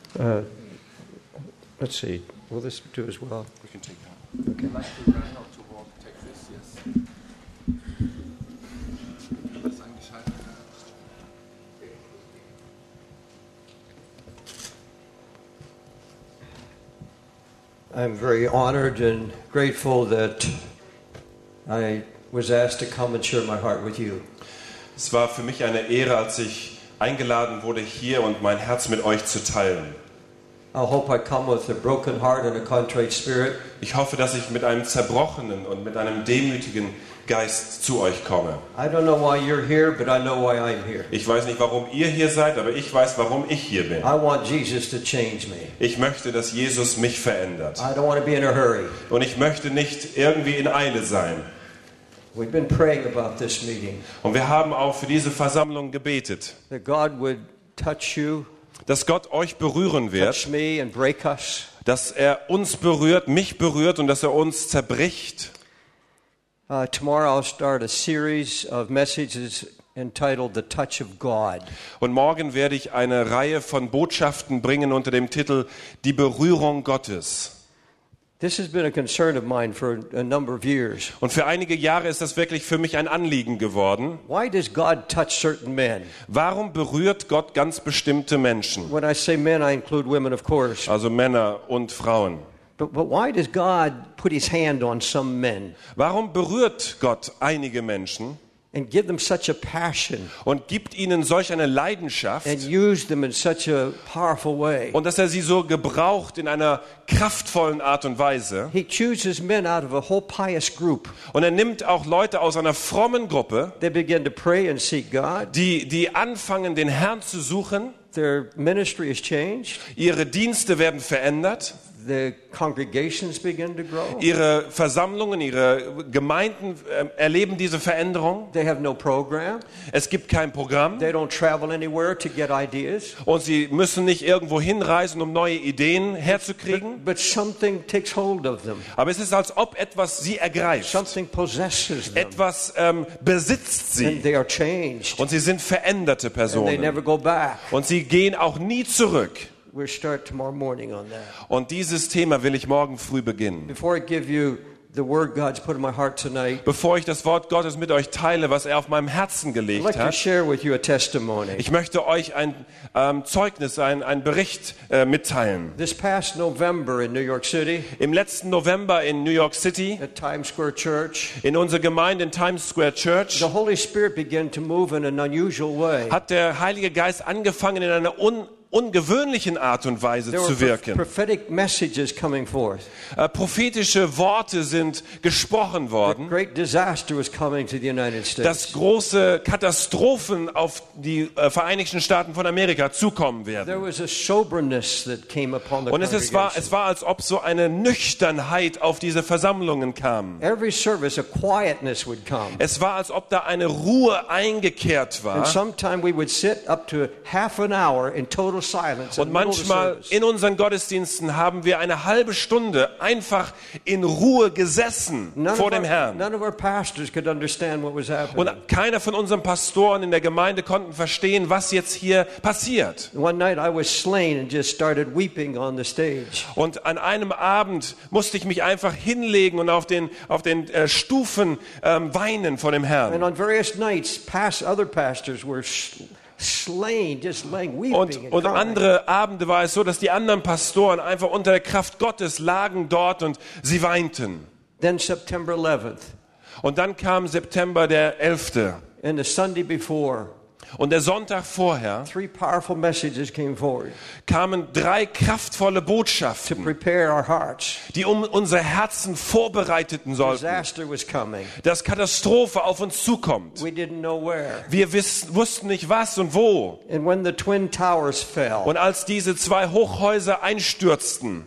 Let's see. Will this do as well? We can take that. Okay. Like to learn how to walk, take this, yes. Das ist eingeschaltet. I'm very honored and grateful that I was asked to come and share my heart with you. Es war für mich eine Ehre, als ich eingeladen wurde, hier und mein Herz mit euch zu teilen. I hope I come with a broken heart and a contrite spirit. Ich hoffe, dass ich mit einem zerbrochenen und mit einem demütigen Geist zu euch komme. I don't know why you're here, but I know why I'm here. Ich weiß nicht, warum ihr hier seid, aber ich weiß, warum ich hier bin. I want Jesus to change me. Ich möchte, dass Jesus mich verändert. I don't want to be in a hurry. Und ich möchte nicht irgendwie in Eile sein. We've been praying about this meeting. Und wir haben auch für diese Versammlung gebetet, That God would touch you, dass Gott euch berühren wird, touch me and break us. dass er uns berührt, mich berührt und dass er uns zerbricht. Tomorrow I'll start a series of messages entitled The Touch of God. Und morgen werde ich eine Reihe von Botschaften bringen unter dem Titel Die Berührung Gottes. This has been a concern of mine for a number of years. Und für einige Jahre ist das wirklich für mich ein Anliegen geworden. Why does God touch certain men? Warum berührt Gott ganz bestimmte Menschen? When I say men, I include women, of course. Also Männer und Frauen. But why does God put his hand on some men Warum berührt Gott einige Menschen and give them such a passion und gibt ihnen solch eine Leidenschaft and use them in such a powerful way? und dass er sie so gebraucht in einer kraftvollen Art und Weise? He chooses men out of a whole pious group. Und er nimmt auch Leute aus einer frommen Gruppe, They begin to pray and seek God. die anfangen, den Herrn zu suchen. Their ministry is changed. Ihre Dienste werden verändert. The congregations begin to grow. Ihre Versammlungen, ihre Gemeinden erleben diese Veränderung. They have no program. Es gibt kein Programm They don't travel anywhere to get ideas. und sie müssen nicht irgendwo hinreisen, um neue Ideen herzukriegen. But something takes hold of them. Aber es ist, als ob etwas sie ergreift. Something possesses them. Etwas besitzt sie. And they are changed. Und sie sind veränderte And they Personen. never go back. Und sie gehen auch nie zurück. We'll start tomorrow morning on that. Und dieses Thema will ich morgen früh beginnen. Before I give you the word God's put in my heart tonight, Bevor ich das Wort Gottes mit euch teile, was er auf meinem Herzen I'd gelegt like to hat, share with you a testimony. ich möchte euch ein Zeugnis, ein Bericht mitteilen. This past November in New York City, Im letzten November in New York City, at Times Square Church, in unserer Gemeinde in Times Square Church, the Holy Spirit began to move in an unusual way. hat der Heilige Geist angefangen, in einer ungewöhnlichen Art und Weise There zu were wirken. prophetic messages coming forth. Prophetische Worte sind gesprochen worden, Great disaster was coming to the United dass States. große Katastrophen auf die Vereinigten Staaten von Amerika zukommen There werden. was a soberness that came upon the Und es war, als ob so eine Nüchternheit auf diese Versammlungen kam. Every service, a quietness would come. Es war, als ob da eine Ruhe eingekehrt war. And sometime we would sit up to half an hour in total silence. Und manchmal in unseren Gottesdiensten haben wir eine halbe Stunde einfach in Ruhe gesessen vor dem Herrn. None of our pastors could understand what was happening. Und keiner von unseren Pastoren in der Gemeinde konnten verstehen, was jetzt hier passiert. One night I was slain and just started weeping on the stage. Und an einem Abend musste ich mich einfach hinlegen und auf den Stufen weinen vor dem And Herrn. on various nights, other pastors were slain, just laying weeping and Und crying. andere Abende war es so, dass die anderen Pastoren einfach unter der Kraft Gottes lagen dort und sie weinten. Then September 11th Und dann kam September der 11. and the Sunday before, Und der Sonntag vorher 3 powerful messages came forward kamen 3 kraftvolle to Botschaften, prepare our hearts. die unsere Herzen vorbereiteten sollten, Disaster was coming. dass Katastrophe auf uns zukommt. We didn't know where. Wir wussten nicht was und wo. And when the Twin Towers fell, Und als diese 2 Hochhäuser einstürzten,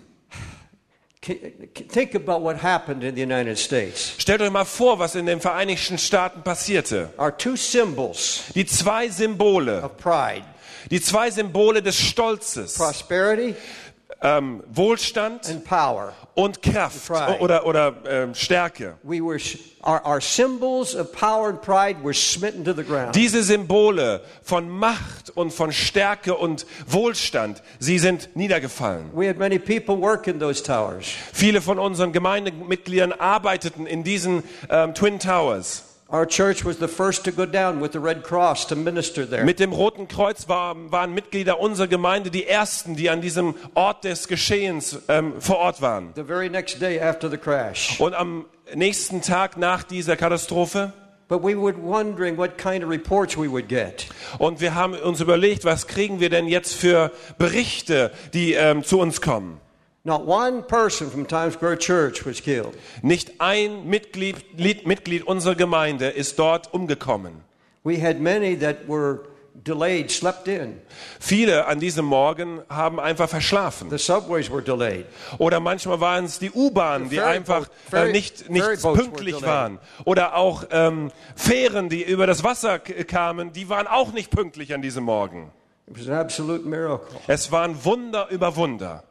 think about what happened in the United States. stellt euch mal vor, was in den Vereinigten Staaten passierte. Our 2 symbols Die 2 Symbole, of pride, die 2 Symbole des Stolzes, prosperity Wohlstand and power. und Kraft Pride. oder Stärke. Our symbols of power and pride were smitten to the ground. Diese Symbole von Macht und von Stärke und Wohlstand, sie sind niedergefallen. We had many people work in those towers. Viele von unseren Gemeindemitgliedern arbeiteten in diesen Twin Towers. Our church was the first to go down with the Red Cross to minister there. Mit dem Roten Kreuz waren Mitglieder unserer Gemeinde die ersten, die an diesem Ort des Geschehens vor Ort waren. The very next day after the crash. Und am nächsten Tag nach dieser Katastrophe. But we were wondering what kind of reports we would get. Und wir haben uns überlegt, was kriegen wir denn jetzt für Berichte, die zu uns kommen. Not one person from Times Square Church was killed. Nicht ein Mitglied unserer Gemeinde ist dort umgekommen. We had many that were delayed, slept in. Viele an diesem Morgen haben einfach verschlafen. The subways were delayed. Oder manchmal waren es die U-Bahnen, die einfach nicht pünktlich waren. Oder auch Fähren, die über das Wasser kamen, die waren auch nicht pünktlich an diesem Morgen. It was an absolute miracle. Es waren Wunder über Wunder.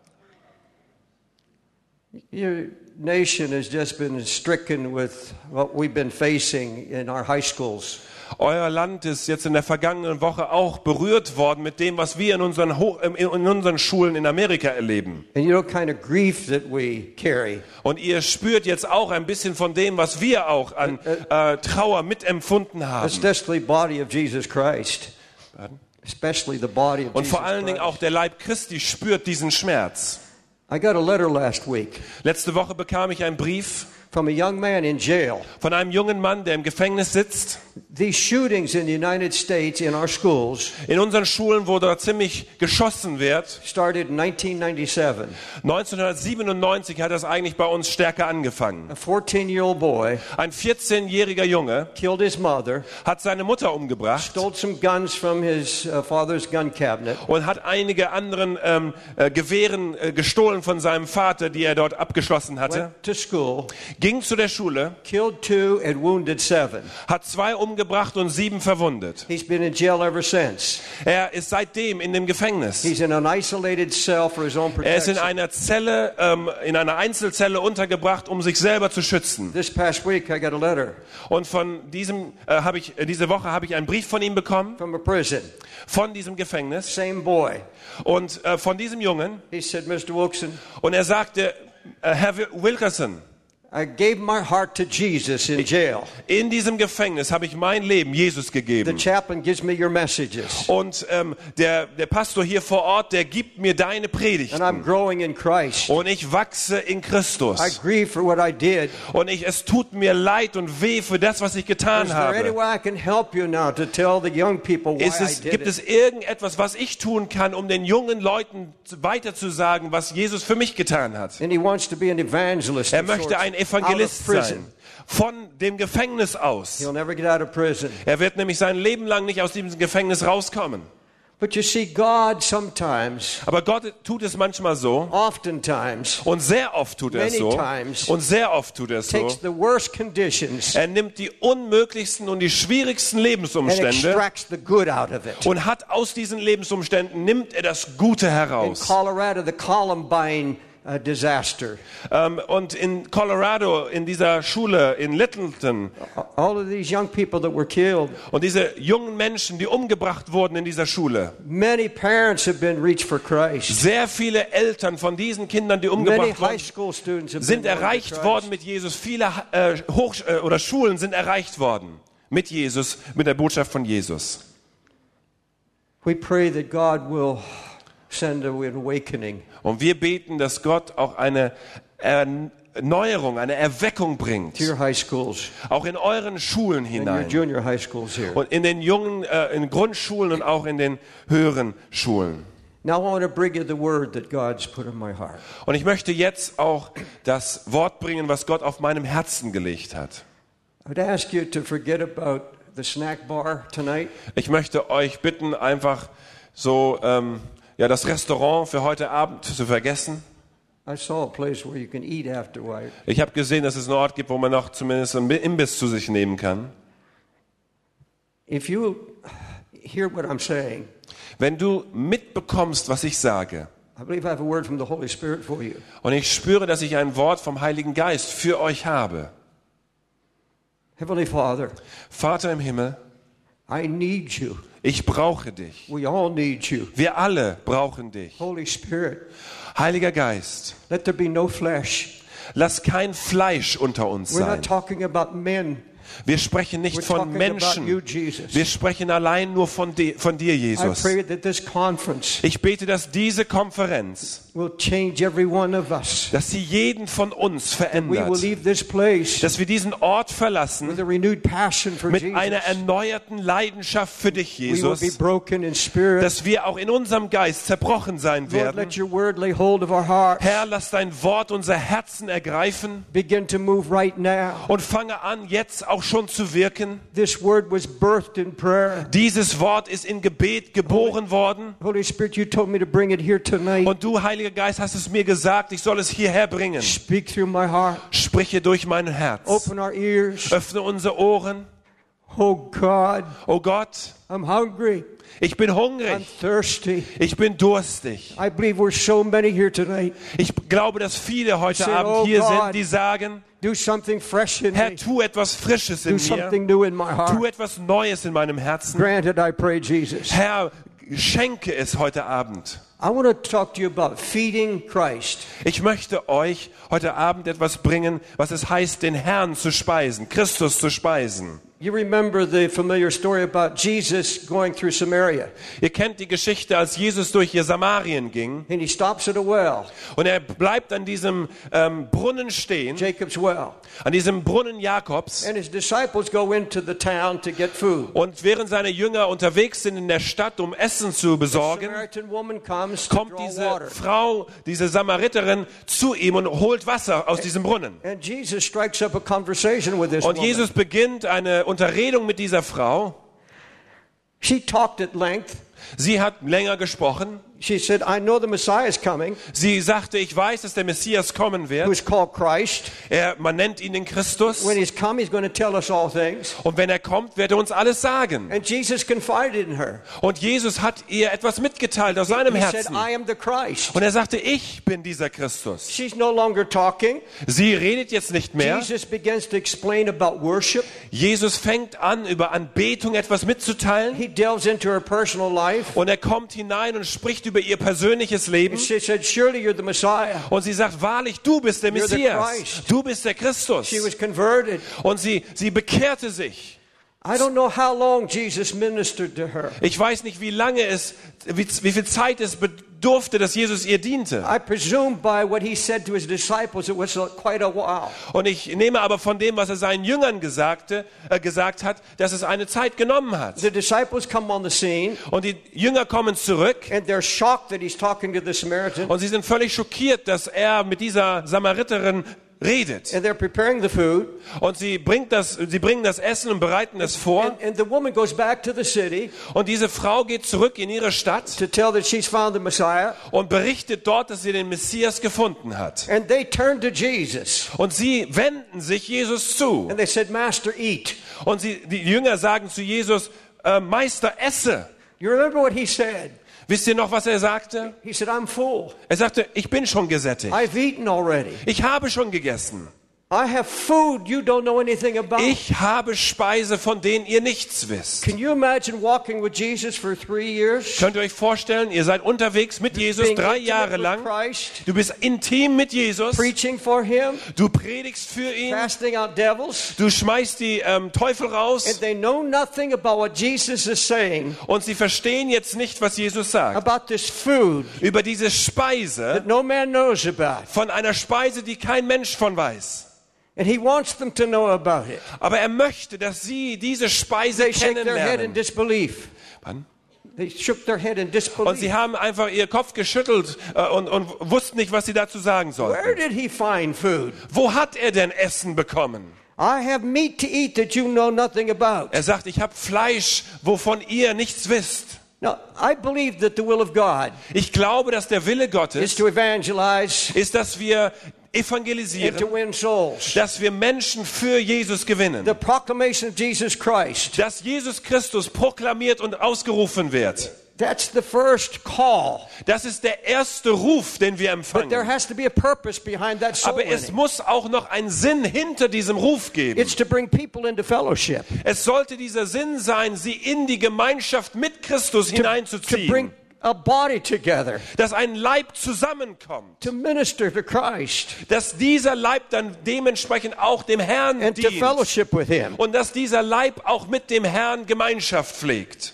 Your nation has just been stricken with what we've been facing in our high schools. Euer Land ist jetzt in der vergangenen Woche auch berührt worden mit dem, was wir in unseren Schulen in Amerika erleben. And you know kind of grief that we carry. Und ihr spürt jetzt auch ein bisschen von dem, was wir auch an Trauer mitempfunden haben. Especially the body of Jesus Christ. Especially the body of Und Jesus vor allen Dingen Christ. auch der Leib Christi spürt diesen Schmerz. I got a letter last week Letzte Woche bekam ich einen Brief from a young man in jail. von einem jungen Mann, der im Gefängnis sitzt. These shootings in the United States in our schools In unseren Schulen, wo da ziemlich geschossen wird. started in 1997. 1997 hat das eigentlich bei uns stärker angefangen. A 14-year-old boy Ein 14-jähriger Junge killed his mother, hat seine Mutter umgebracht stole some guns from his father's gun cabinet, und hat einige anderen Gewehren gestohlen von seinem Vater, die er dort abgeschlossen hatte. went to school, Ging zu der Schule, killed 2 and wounded 7. hat 2 umgebracht und 7 verwundet. He's been in jail ever since. Er ist seitdem in dem Gefängnis. He's in an isolated cell for his own Er ist in protection. einer Zelle, in einer Einzelzelle untergebracht, um sich selber zu schützen. This past week I got a letter Und von diese Woche habe ich einen Brief von ihm bekommen, from a prison. von diesem Gefängnis Same boy. und von diesem Jungen. He said, Mr. Wilson, Und er sagte, Herr Wilkerson, I gave my heart to Jesus in jail. in diesem Gefängnis habe ich mein Leben Jesus The gegeben. chaplain gives me your messages. Und der Pastor hier vor Ort, der gibt mir deine And I'm Predigten. growing in Christ. Und ich wachse in I Christus. grieve for what I did. Und es tut mir leid und weh für das, was ich getan Is there any habe. way I can help you now to tell the young people why I did Gibt es it? irgendetwas, was ich tun kann, um den jungen Leuten weiterzusagen, was Jesus für mich getan hat? And he wants to be an evangelist. Er of möchte sorts, ein out of Evangelist prison. sein. Von dem Gefängnis aus. He'll never get out of prison. Er wird nämlich sein Leben lang nicht aus diesem Gefängnis rauskommen. But you see, God sometimes, Aber Gott tut es manchmal so. oftentimes, Und sehr oft tut er es so. Und sehr oft tut er es so. takes the worst conditions Er nimmt die unmöglichsten und die schwierigsten and Lebensumstände extracts the good out of it. und hat aus diesen Lebensumständen, nimmt er das Gute In heraus. Colorado, the Columbine disaster. Und in Colorado, in dieser Schule in Littleton, All of these young people that were killed, und diese jungen Menschen, die umgebracht wurden in dieser Schule, many parents have been reached for Christ. sehr viele Eltern von diesen Kindern, die Many umgebracht high wurden, school students have sind been won to erreicht Christ. worden mit Jesus. Viele oder Schulen sind erreicht worden mit Jesus, mit der Botschaft von Jesus. We pray that God will send an awakening. Und wir beten, dass Gott auch eine Erneuerung, eine Erweckung bringt. To your high schools Auch in euren Schulen and your hinein. junior high schools here. Und in den jungen, in Grundschulen und auch in den höheren Schulen. Now I want to bring you the word that God's put in my heart. Und ich möchte jetzt auch das Wort bringen, was Gott auf meinem Herzen gelegt hat. I'd ask you to forget about the snack bar tonight. Ich möchte euch bitten, einfach so das Restaurant für heute Abend zu vergessen. I saw a place where you can eat afterward. Ich habe gesehen, dass es einen Ort gibt, wo man noch zumindest einen Imbiss zu sich nehmen kann. If you hear what I'm saying, Wenn du mitbekommst, was ich sage, I believe I have a word from the Holy Spirit for you. Und ich spüre, dass ich ein Wort vom Heiligen Geist für euch habe. Heavenly Father, Vater im Himmel, I need you. ich brauche dich. We all need you. Wir alle brauchen dich. Holy Spirit, Heiliger Geist, let there be no flesh. lass kein Fleisch unter uns We're sein. not talking about men. Wir sprechen nicht We're von talking Menschen. about you, Jesus. Wir sprechen allein nur von dir, I Jesus. pray that this conference Ich bete, dass diese Konferenz, will change every one of us. dass sie jeden von uns We will verändert. leave this place Dass wir diesen Ort with verlassen a renewed passion for mit Jesus. einer erneuerten Leidenschaft für dich, We will be Jesus. broken in spirit. Dass wir auch in unserem Geist zerbrochen sein Lord, werden. let your word lay hold of our hearts. Herr, lass dein Wort unser Herzen ergreifen Begin to move right now. und fange an, jetzt auch schon zu wirken. This word was birthed in prayer. Dieses Wort ist in Gebet geboren worden. Holy Spirit, you told me to bring it here tonight. Und du, Heiliger Geist, hast es mir gesagt, ich soll es hierher bringen. Speak through my heart. Spreche durch mein Herz. Open our ears. Öffne unsere Ohren. Oh God, Oh Gott, I'm hungry. ich bin I'm hungrig. thirsty. Ich bin durstig. I believe we're so many here tonight. Ich glaube, dass viele heute Say, Abend "Oh hier God, sind, die sagen, Do something fresh in Herr, me. tu etwas Frisches Do in mir. something new in my Tu heart. etwas Neues in meinem Herzen. Grant it, I pray, Jesus. Herr, schenke es heute Abend. I want to talk to you about feeding Christ. Ich möchte euch heute Abend etwas bringen, was es heißt, den Herrn zu speisen, Christus zu speisen. You remember the familiar story about Jesus going through Samaria. Ihr kennt die Geschichte, als Jesus durch Samarien ging And he stops at a well, und er bleibt an diesem Brunnen stehen, Jacob's well. an diesem Brunnen Jakobs. And his disciples go into the town to get food. Und während seine Jünger unterwegs sind in der Stadt, um Essen zu The besorgen, Samaritan woman comes to kommt draw diese water. Frau, diese Samariterin zu ihm und holt Wasser aus diesem Brunnen. And Jesus strikes up a conversation with this Und woman. Jesus beginnt eine Unterredung mit dieser Frau. She talked at length. Sie hat länger gesprochen. She said, I know the Messiah is coming, Sie sagte, ich weiß, dass der Messias kommen wird. who's called Christ. Man nennt ihn den Christus. When he's come, he's going to tell us all things. Und wenn er kommt, wird er uns alles sagen. And Jesus confided in her. Und Jesus hat ihr etwas mitgeteilt aus seinem He said, Herzen. I am the Christ. Und er sagte, ich bin dieser Christus. She's no longer talking. Sie redet jetzt nicht mehr. Jesus begins to explain about worship. Jesus fängt an, über Anbetung etwas mitzuteilen. He delves into her personal life. Und er kommt hinein und spricht über ihr persönliches Leben. And she said, surely you're the Messiah. Und sie sagt, wahrlich, du bist der You're the Messias. Christ. Du bist der Christus. She was converted. Und sie bekehrte sich. I don't know how long Jesus ministered to her. Ich weiß nicht, wie viel Zeit es bedurfte, dass Jesus ihr diente. I presume by what he said to his disciples, it was quite a while. Und ich nehme aber von dem, was er seinen Jüngern gesagt hat, dass es eine Zeit genommen hat. The disciples come on the scene, Und die Jünger kommen zurück and they're shocked that he's talking to the Samaritan, und sie sind völlig schockiert, dass er mit dieser Samariterin redet. and they're preparing the food. Und sie bringen das Essen und bereiten es vor. And the woman goes back to the city Und diese Frau geht zurück in ihre Stadt to tell that she's found the Messiah. und berichtet dort, dass sie den Messias gefunden hat. And they turn to Jesus, Und sie wenden sich Jesus zu. and they said, Master, eat. Und die Jünger sagen zu Jesus, Meister, esse. You remember what he said? Wisst ihr noch, was er sagte? He said, I'm full. Er sagte, ich bin schon gesättigt. I've eaten already. Ich habe schon gegessen. I have food you don't know anything about. Ich habe Speise, von denen ihr nichts wisst. Can you imagine walking with Jesus for 3 years? Könnt ihr euch vorstellen, ihr seid unterwegs mit Jesus Being 3 intimate Jahre with lang. Christ, Du bist intim mit Jesus. preaching for him, Du predigst für ihn. casting out devils, Du schmeißt die Teufel and raus. they know nothing about what Jesus is saying Und sie verstehen jetzt nicht, was Jesus sagt. about this food Über diese Speise, that no man knows about. von einer Speise, die kein Mensch von weiß. And he wants them to know about it. Aber er möchte, dass sie diese Speise They shake their head in kennenlernen. disbelief. Wann? They shook their head in Und disbelief. sie haben einfach ihr Kopf geschüttelt und wussten nicht, was sie dazu sagen Where sollten. did he find food? Wo hat er denn Essen bekommen? I have meat to eat that you know nothing about. Er sagt, ich habe Fleisch, wovon ihr nichts wisst. Now, I believe that the will of God Ich glaube, dass der Wille is Gottes to evangelize ist, dass wir and to evangelisieren, win souls. dass wir Menschen für Jesus gewinnen. The proclamation of Jesus Christ, Dass Jesus Christus proklamiert und ausgerufen wird. That's the first call. Das ist der erste Ruf, den wir But there empfangen. has to be a purpose behind that soul Aber es winning. muss auch noch einen Sinn hinter diesem Ruf geben. It's to bring people into fellowship. Es sollte dieser Sinn sein, sie in die Gemeinschaft mit Christus To bring hineinzuziehen. a body together. Dass ein Leib zusammenkommt. To minister to Christ. Dass dieser Leib dann dementsprechend auch dem Herrn And to dient. fellowship with Him. Und dass dieser Leib auch mit dem Herrn Gemeinschaft pflegt.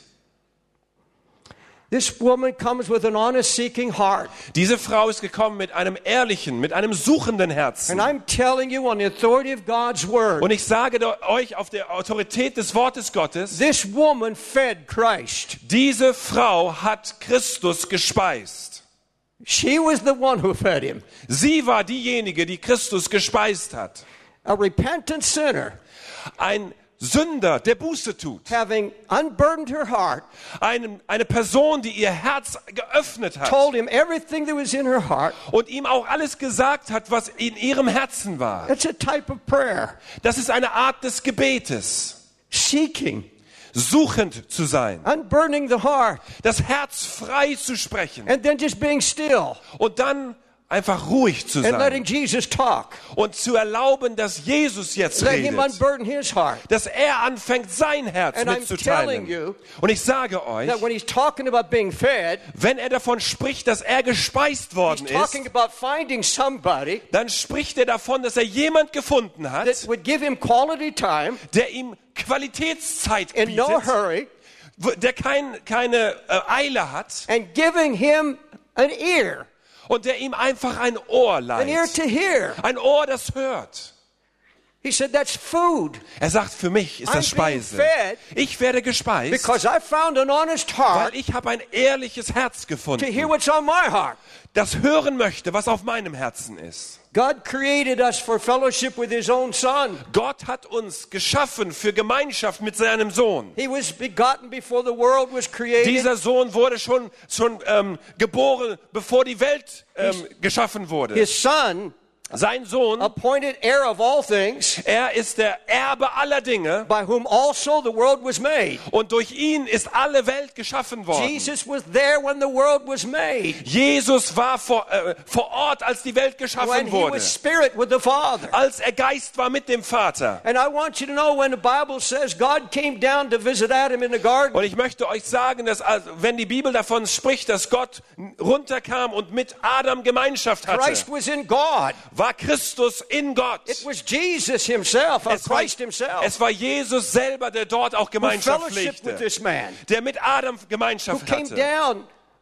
This woman comes with an honest seeking heart. Diese Frau ist gekommen mit einem ehrlichen, mit einem suchenden And Herzen. I'm telling you on the authority of God's word. Und ich sage euch auf der Autorität des Wortes Gottes, This woman fed Christ. diese Frau hat Christus gespeist. She was the one who fed him. Sie war diejenige, die Christus gespeist hat. A repentant sinner, Ein Sünder, der Buße tut. having unburdened her heart, Eine Person, die ihr Herz geöffnet hat told him everything that was in her heart. und ihm auch alles gesagt hat, was in ihrem Herzen war. That's a type of prayer. Das ist eine Art des Gebetes. Seeking, Suchend zu sein. unburdening the heart, Das Herz frei zu sprechen. and then just being still Und dann einfach ruhig zu and letting sein. Jesus talk. Und zu erlauben, dass Jesus jetzt Let him redet. unburden his heart. Dass er anfängt, sein Herz And I'm telling mitzuteilen. you Und ich sage euch, that when he's talking about being fed, wenn er davon spricht, dass er gespeist he's worden ist, talking about finding somebody dann spricht er davon, dass er jemand gefunden hat, that would give him quality time der ihm Qualitätszeit in no bietet, hurry der keine Eile hat and giving him an ear und der ihm einfach ein Ohr to leiht. hear. Ein Ohr, das hört. He said, that's food Er sagt, für mich ist das I'm being Speise. fed Ich werde gespeist, because I found an honest heart weil ich habe ein ehrliches Herz to hear gefunden, what's on my heart. das hören möchte, was auf meinem Herzen ist. God created us for fellowship with his own son. Gott hat uns geschaffen für Gemeinschaft mit seinem Sohn. He was begotten before the world was created. Dieser Sohn wurde schon geboren, bevor die Welt geschaffen wurde. His son, Sein Sohn, appointed heir of all things, er ist der Erbe aller Dinge by whom also the world was made. und durch ihn ist alle Welt geschaffen worden. Jesus was there when the world was made. Jesus war vor Ort, als die Welt When geschaffen he wurde, was spirit with the Father. als er Geist war mit dem Vater. And I want you to know when the Bible says God came down to visit Adam in the garden, Und ich möchte euch sagen, dass wenn die Bibel davon spricht, dass Gott runterkam und mit Adam Gemeinschaft hatte, Christ was in God. war Christus in Gott. It was Jesus himself, or Christ himself, Es war Jesus selber, der dort auch who Gemeinschaft fellowshiped with pflegte, this man, der mit Adam who Gemeinschaft came hatte, down.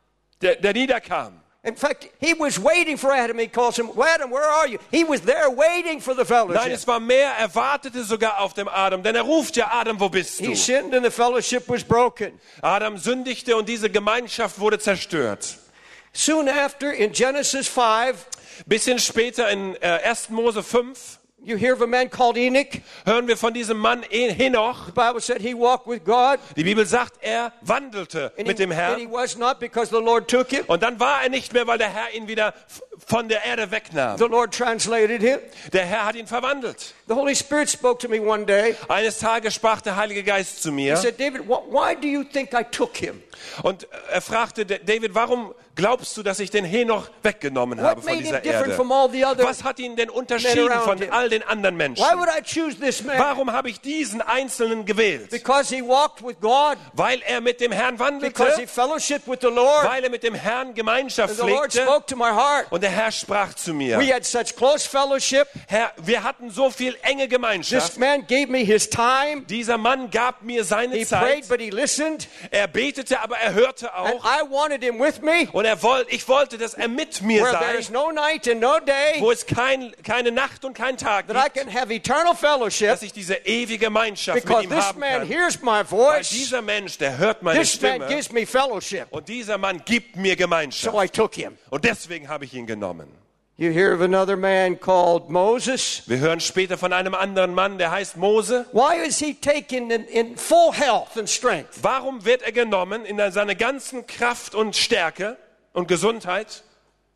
der niederkam. In fact, he was waiting for Adam. He calls him, Adam, where are you? He was there waiting for the Nein, fellowship. es war mehr, er wartete sogar auf dem Adam, denn er ruft ja Adam, wo bist du? He sinned and the fellowship was broken. Adam sündigte und diese Gemeinschaft wurde zerstört. Soon after, in Genesis 5, Bisschen später in 1. Mose 5 you hear of a man called Enoch. hören wir von diesem Mann Henoch. The Bible said he walked with God. Die Bibel sagt, er wandelte mit dem And he Herrn. was not because the Lord took him. Und dann war er nicht mehr, weil der Herr ihn wieder von der Erde wegnahm. The Lord translated him. Der Herr hat ihn verwandelt. The Holy Spirit spoke to me one day. Eines Tages sprach der Heilige Geist zu He mir said, David, why do you think I took him? und er fragte, David, warum glaubst du, dass ich den Henoch weggenommen habe What von made him dieser different Erde? from all the other Was hat ihn denn unterschieden around von him? all den anderen Menschen? Why would I choose this man? Warum habe ich diesen Einzelnen gewählt? Because he walked with God. Weil er mit dem Herrn Because he wandelte, fellowshiped with the Lord. weil er mit dem Herrn Gemeinschaft And the Lord pflegte spoke to my heart. und der Herr sprach zu mir. We had such close fellowship. Herr, wir hatten so viel enge This Gemeinschaft. man gave me his time. Dieser Mann gab mir seine He Zeit. prayed, but he listened. Er betete, aber er hörte And auch. I wanted him with me, Und ich wollte, dass er mit mir where there sei, is no night and no day, wo es keine Nacht und kein Tag that I gibt, can have eternal fellowship, dass ich diese ewige Gemeinschaft mit because ihm this haben man kann. hears my Weil voice. dieser Mensch, der hört meine This man Stimme gives me fellowship. und dieser Mann gibt mir So Gemeinschaft. I took him. Und deswegen habe ich ihn genommen. You hear of another man called Moses. Wir hören später von einem anderen Mann, der heißt Mose. Why is he taken in full health and strength? Warum wird er genommen in seiner ganzen Kraft und Stärke und Gesundheit?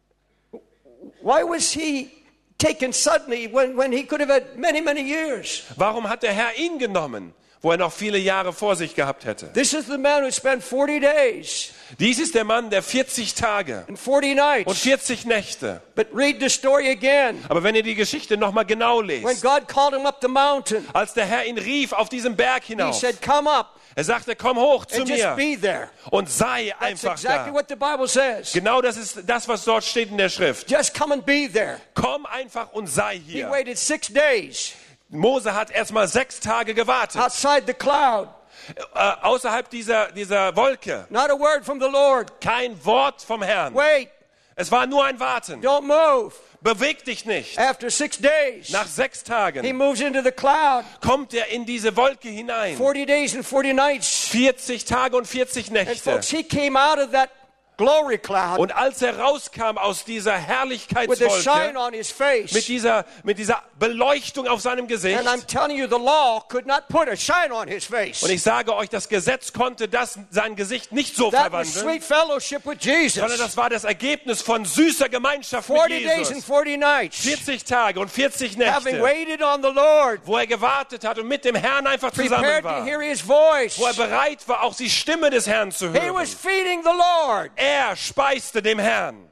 Why was he taken suddenly when he could have had many, many years? Warum hat der Herr ihn genommen, wo er noch viele Jahre vor sich gehabt hätte. This is the man who spent 40 days Dies ist der Mann, der 40 Tage and 40 und nights. 40 Nächte. But read the story again. Aber wenn ihr die Geschichte nochmal genau When lest, God called him up the mountain, als der Herr ihn rief auf diesem Berg he hinauf, said, come up er sagte, komm hoch zu and just mir be there. und sei That's einfach exactly da. what the Bible says. Genau das ist das, was dort steht in der Schrift. Just come and be there. Komm einfach und sei He hier. waited 6 days Mose hat erstmal 6 Tage gewartet, outside the cloud. außerhalb dieser Wolke. Not a word from the Lord. Kein Wort vom Herrn. Wait, Es war nur ein Warten. don't move. Beweg dich nicht. After 6 days, Nach 6 he Tagen moves into the cloud. kommt er in diese Wolke hinein. 40 days and 40 nights. 40 Tage und 40 And Nächte. folks, he came out of that glory cloud Und als er rauskam aus dieser with a Herrlichkeitswolke, shine on his face. mit dieser Beleuchtung auf seinem Gesicht, And I'm telling you, the law could not put a shine on his face. und ich sage euch, das Gesetz konnte sein Gesicht nicht so That was verwandeln, sweet fellowship with Jesus. sondern das war das Ergebnis von süßer Gemeinschaft mit 40 days and Jesus. 40 nights. 40 Tage und 40 Having Nächte, waited on the Lord. wo er gewartet hat und mit dem Herrn einfach zusammen Prepared to war, hear his voice. wo er bereit war, auch die Stimme des Herrn zu He hören. was feeding the Lord. Er speiste dem Herrn.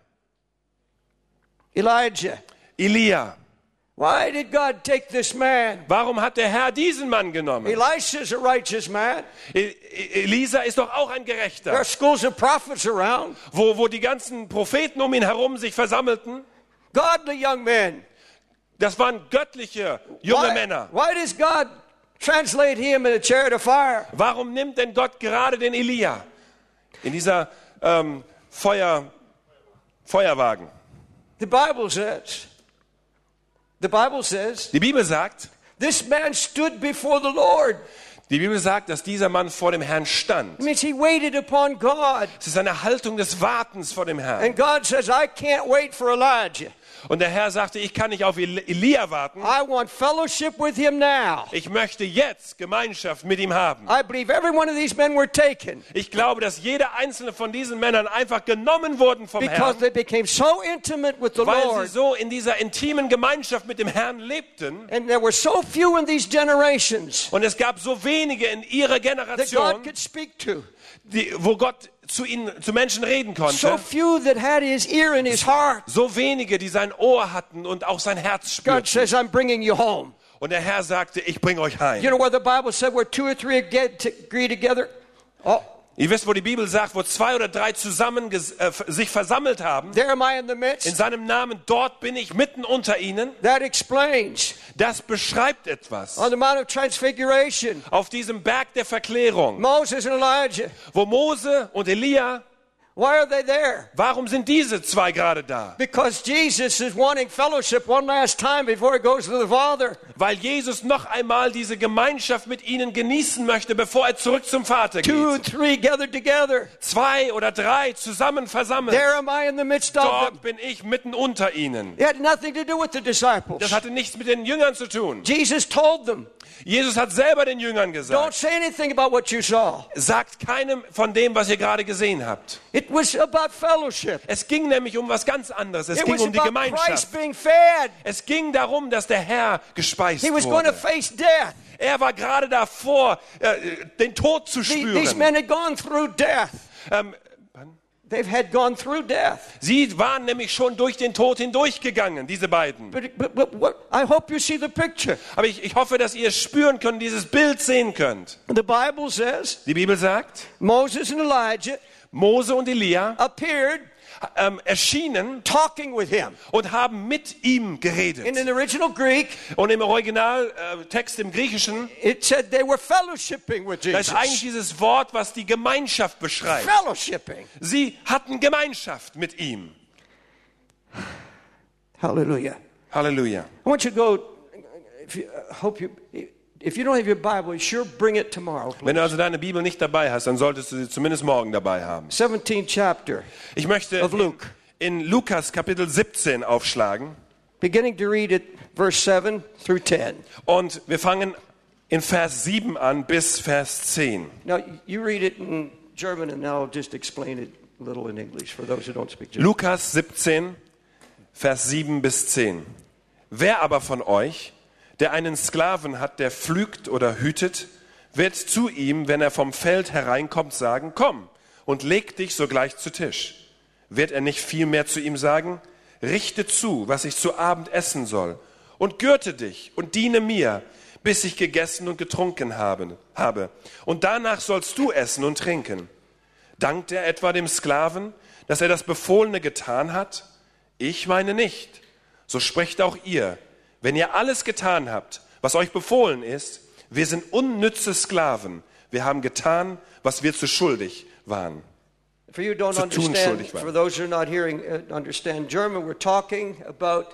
Elijah. Elia. Why did God take this man? Warum hat der Herr diesen Mann genommen? Elisha is a righteous man. Elisa ist doch auch ein There are Gerechter, schools of prophets around. wo die ganzen Propheten um ihn herum sich versammelten. Godly young men. Das waren göttliche junge Männer. Why does God translate him in a chariot of fire? Warum nimmt denn Gott gerade den Elia in dieser Feuerwagen? The Bible says, Die Bibel sagt, this man stood before the Lord. dass dieser Mann vor dem Herrn stand. It means he waited upon God. Es ist eine Haltung des Wartens vor dem Herrn. And God says, I can't wait for Elijah. Und der Herr sagte, ich kann nicht auf Elia warten. I want fellowship with him now. Ich möchte jetzt Gemeinschaft mit ihm haben. I believe every one of these men were taken Ich glaube, dass jeder einzelne von diesen Männern einfach genommen wurden vom because Herrn, they became so intimate with the weil sie Lord. so in dieser intimen Gemeinschaft mit dem Herrn lebten. And there were so few in these generations Und es gab so wenige in ihrer that God Generation, could speak to. wo Gott zu Menschen reden So konnte. few that had his ear in his heart. So wenige, die sein Ohr hatten und auch sein Herz God spürten. says, I'm bringing you home. Und der Herr sagte, ich bringe euch You heim. know where the Bible said where 2 or 3 agree together? Oh, Ihr wisst, wo die Bibel sagt, wo 2 oder 3 zusammen sich versammelt haben. there am I in the In midst. seinem Namen, dort bin ich mitten unter ihnen. That explains. Das beschreibt etwas. On the Mount of Transfiguration, Auf diesem Berg der Verklärung, Moses and Elijah, wo Mose und Elia, why are they there? warum sind diese 2 gerade da? Because Jesus is wanting fellowship one last time before he goes to the Father. Weil Jesus noch einmal diese Gemeinschaft mit ihnen genießen möchte, bevor er zurück zum Vater 2 or geht. 3 gathered together. 2 oder 3 zusammen versammelt. There am I in the midst of them. Dort bin ich mitten unter ihnen. It had nothing to do with the disciples. Das hatte nichts mit den Jüngern zu tun. Jesus told them, Jesus hat selber den Jüngern don't gesagt, say anything about what you saw. sagt keinem von dem, was ihr gerade gesehen habt. It was about fellowship. Es ging nämlich um was ganz anderes. Es It ging was um die about Gemeinschaft. Christ being fed. Es ging darum, dass der Herr gespeist He was going to wurde. face death. Er war gerade davor, den Tod zu These spüren. men had gone through death. They had gone through death. Sie waren nämlich schon durch den Tod hindurchgegangen, diese beiden. But what, I hope you see the picture. Aber ich hoffe, dass ihr es spüren könnt, dieses Bild sehen könnt. The Bible says Die Bibel sagt, Moses and Elijah Mose und Elia appeared erschienen talking with him. und haben mit ihm And geredet. in the original Greek, Und im Originaltext im Griechischen, it said they were fellowshipping with da ist eigentlich Jesus. dieses Wort, was die Gemeinschaft beschreibt. Fellowshipping. Sie hatten Gemeinschaft mit ihm. Hallelujah. Halleluja. I want you to go. If you don't have your Bible, sure bring it tomorrow. Please. Wenn du also deine Bibel nicht dabei hast, dann solltest du sie zumindest morgen dabei haben. 17th chapter, Ich möchte Of Luke. in Lukas Kapitel 17 aufschlagen beginning to read at verse 7 through 10. und wir fangen in Vers 7 an bis Vers 10. Now you read it in German, and now I'll just explain it a little in English for those who don't speak German. Lukas 17, Vers 7 bis 10. Wer aber von euch, der einen Sklaven hat, der pflügt oder hütet, wird zu ihm, wenn er vom Feld hereinkommt, sagen, komm und leg dich sogleich zu Tisch. Wird er nicht vielmehr zu ihm sagen, richte zu, was ich zu Abend essen soll, und gürte dich und diene mir, bis ich gegessen und getrunken habe. Und danach sollst du essen und trinken. Dankt er etwa dem Sklaven, dass er das Befohlene getan hat? Ich meine nicht. So sprecht auch ihr, wenn ihr alles getan habt, was euch befohlen ist. Wir sind unnütze Sklaven. Wir haben getan, was wir zu schuldig waren. For you don't understand, for those who are not hearing, understand German, we're talking about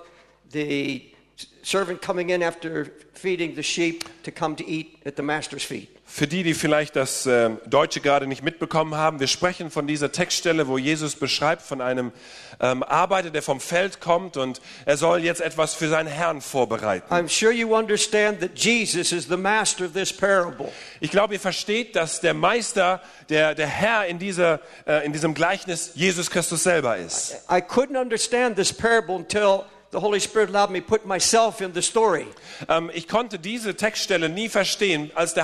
the servant coming in after feeding the sheep to come to eat at the master's feet. Für die, die vielleicht das Deutsche gerade nicht mitbekommen haben, wir sprechen von dieser Textstelle, wo Jesus beschreibt von einem Arbeiter, der vom Feld kommt und er soll jetzt etwas für seinen Herrn vorbereiten. I'm sure you understand that Jesus is the master of this parable. Ich glaube, ihr versteht, dass der Meister, der Herr in diesem Gleichnis Jesus Christus selber ist. I couldn't understand this parable until the Holy Spirit allowed me to put myself in the story. Ich konnte diese Textstelle nie verstehen, erst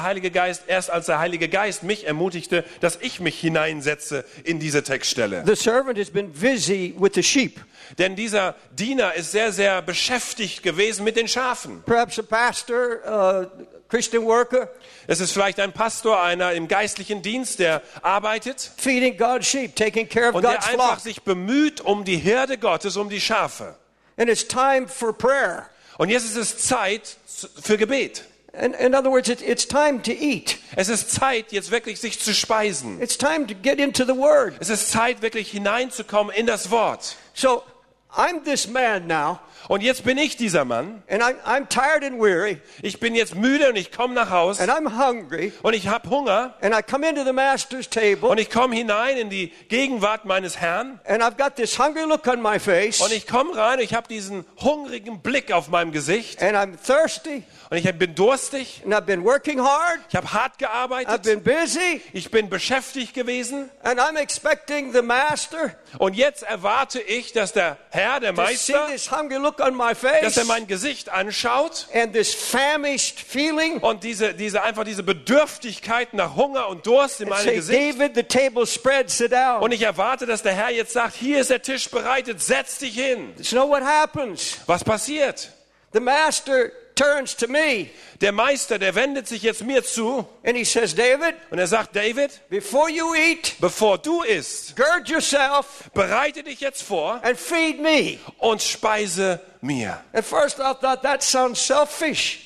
als der Heilige Geist mich ermutigte, dass ich mich hineinsetze in diese Textstelle. The servant has been busy with the sheep. Denn dieser Diener ist sehr, sehr beschäftigt gewesen mit den Schafen. Perhaps a pastor, Christian worker. Es ist vielleicht ein Pastor, einer im geistlichen Dienst, der arbeitet. Feeding God's sheep, taking care of und der God's einfach flock. sich bemüht um die Herde Gottes, um die Schafe. And it's time for prayer. Und jetzt ist es Zeit für Gebet. In other words, it's time to eat. Es ist Zeit, jetzt wirklich sich zu speisen. It's time to get into the Word. Es ist Zeit, wirklich hineinzukommen in das Wort. So, I'm this man now. Und jetzt bin ich dieser Mann. And I'm tired and weary. Ich bin jetzt müde und ich komme nach Hause. And I'm hungry. Und ich habe Hunger. And I come into the master's table. Und ich komme hinein in die Gegenwart meines Herrn. And I've got this hungry look on my face. Und ich komme rein und ich habe diesen hungrigen Blick auf meinem Gesicht. And I'm thirsty. Und ich bin durstig. And I've been working hard. Ich habe hart gearbeitet. I've been busy. Ich bin beschäftigt gewesen. And I'm expecting the master. Und jetzt erwarte ich, dass der Herr, der Meister, this hungry look on my face. dass er mein Gesicht anschaut. And this famished feeling. Und diese Bedürftigkeit nach Hunger und Durst in meinem Gesicht. David, the table spread, sit down. Und ich erwarte, dass der Herr jetzt sagt, hier ist der Tisch bereitet, setz dich hin. You know what happens? Was passiert? The master turns to me. Der Meister, der wendet sich jetzt mir zu. And he says, David, und er sagt, David, before you eat, bevor du isst, gird yourself, bereite dich jetzt vor and feed me. Und speise mir. At first I thought that sounds selfish.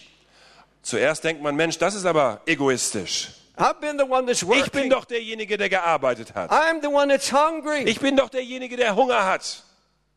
Zuerst denkt man, Mensch, das ist aber egoistisch. I've been the one that's working. Ich bin doch derjenige, der gearbeitet hat. I'm the one that's hungry. Ich bin doch derjenige, der Hunger hat.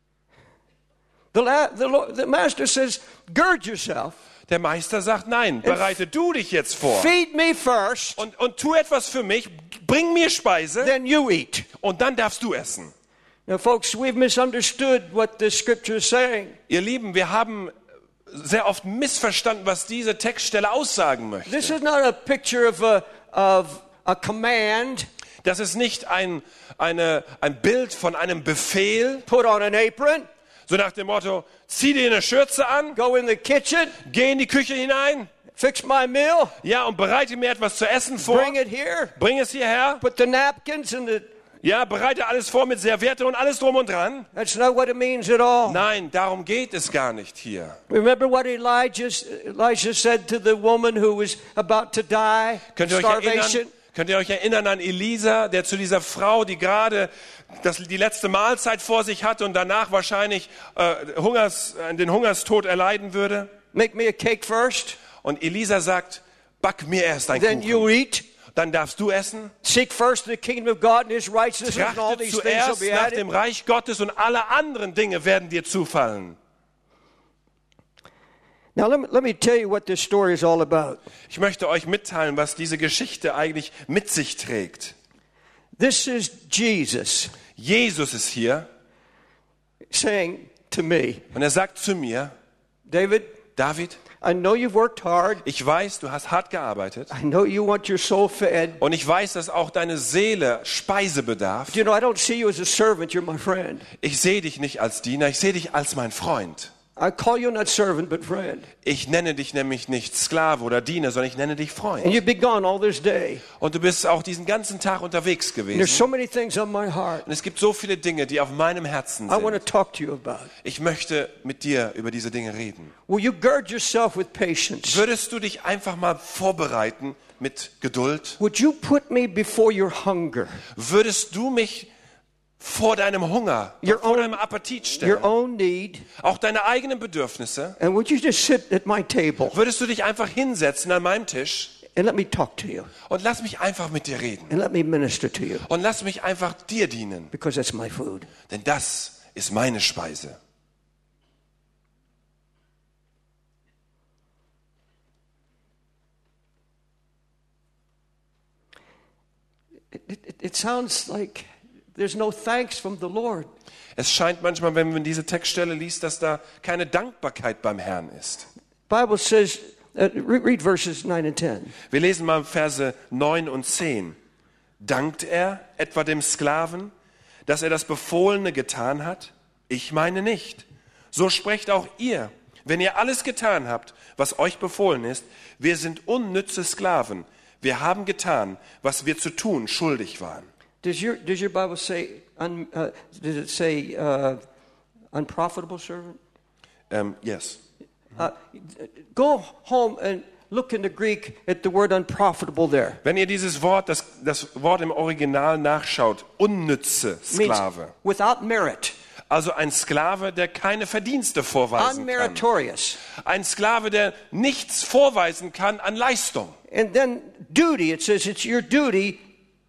The master says, gird yourself. Der Meister sagt, nein, bereite du dich jetzt vor. Feed me first. Und tu etwas für mich, bring mir Speise. Then you eat. Und dann darfst du essen. Now, folks, we've misunderstood what the scripture is saying. Ihr Lieben, wir haben sehr oft missverstanden, was diese Textstelle aussagen möchte. This is not a picture of a command. Das ist nicht ein Bild von einem Befehl. Put on an apron. So nach dem Motto, zieh dir eine Schürze an. Go in the kitchen. Geh in die Küche hinein. Fix my meal. Ja, und bereite mir etwas zu essen vor. Bring it here. Bring es hierher. Put the napkins in the... Ja, bereite alles vor mit Serviette und alles drum und dran. That's not what it means at all. Nein, darum geht es gar nicht hier. Remember what Elijah said to the woman who was about to die? Könnt ihr euch erinnern an Elisa, der zu dieser Frau, die gerade die letzte Mahlzeit vor sich hatte und danach wahrscheinlich den Hungerstod erleiden würde? Make me a cake first. Und Elisa sagt, back mir erst einen Then Kuchen. You eat. Dann darfst du essen. Seek first the kingdom of God and His righteousness, and all these things will zuerst be nach added. dem Reich Gottes und alle anderen Dinge werden dir zufallen. Now let me tell you what this story is all about. Ich möchte euch mitteilen, was diese Geschichte eigentlich mit sich trägt. This is Jesus. Jesus ist hier. Saying to me. Und er sagt zu mir, David, I know you've worked hard. Ich weiß, du hast hart gearbeitet. I know you want your soul fed. Und ich weiß, dass auch deine Seele Speise bedarf. You know, I don't see you as a servant, you're my friend. Ich sehe dich nicht als Diener, ich sehe dich als mein Freund. I call you not servant, but friend. Ich nenne dich nämlich nicht Sklave oder Diener, sondern ich nenne dich And Freund. you've been gone all this day. Und du bist auch diesen ganzen Tag unterwegs And there's gewesen. so many things on my heart Und es gibt so viele Dinge, die auf meinem Herzen I want to sind. talk to you about. Ich möchte mit dir über diese Dinge reden. Will you gird yourself with patience? Würdest du dich einfach mal vorbereiten mit Geduld? Would you put me before your hunger, Würdest du mich vor deinem Hunger, Your vor own- deinem Appetit your stellen? own need, Auch deine eigenen Bedürfnisse? and would you just sit at my table Würdest du dich einfach hinsetzen an meinem Tisch and let me talk to you und lass mich einfach mit dir reden? and let me minister to you? Und lass mich einfach dir dienen, Because that's my food. denn das ist meine Speise. It sounds like there's no thanks from the Lord. Es scheint manchmal, wenn man diese Textstelle liest, dass da keine Dankbarkeit beim Herrn ist. Bible says, read verses 9 and 10. Wir lesen mal Verse 9 und 10. Dankt er etwa dem Sklaven, dass er das Befohlene getan hat? Ich meine nicht. So sprecht auch ihr, wenn ihr alles getan habt, was euch befohlen ist. Wir sind unnütze Sklaven. Wir haben getan, was wir zu tun schuldig waren. Does your Bible say, does it say unprofitable servant? Yes. Go home and look in the Greek at the word unprofitable there. Wenn ihr dieses Wort, das Wort im Original nachschaut, unnütze Means Sklave. without merit, Also ein Sklave, der keine Verdienste vorweisen kann. unmeritorious. Ein Sklave, der nichts vorweisen kann an Leistung. And then duty, it says it's your duty.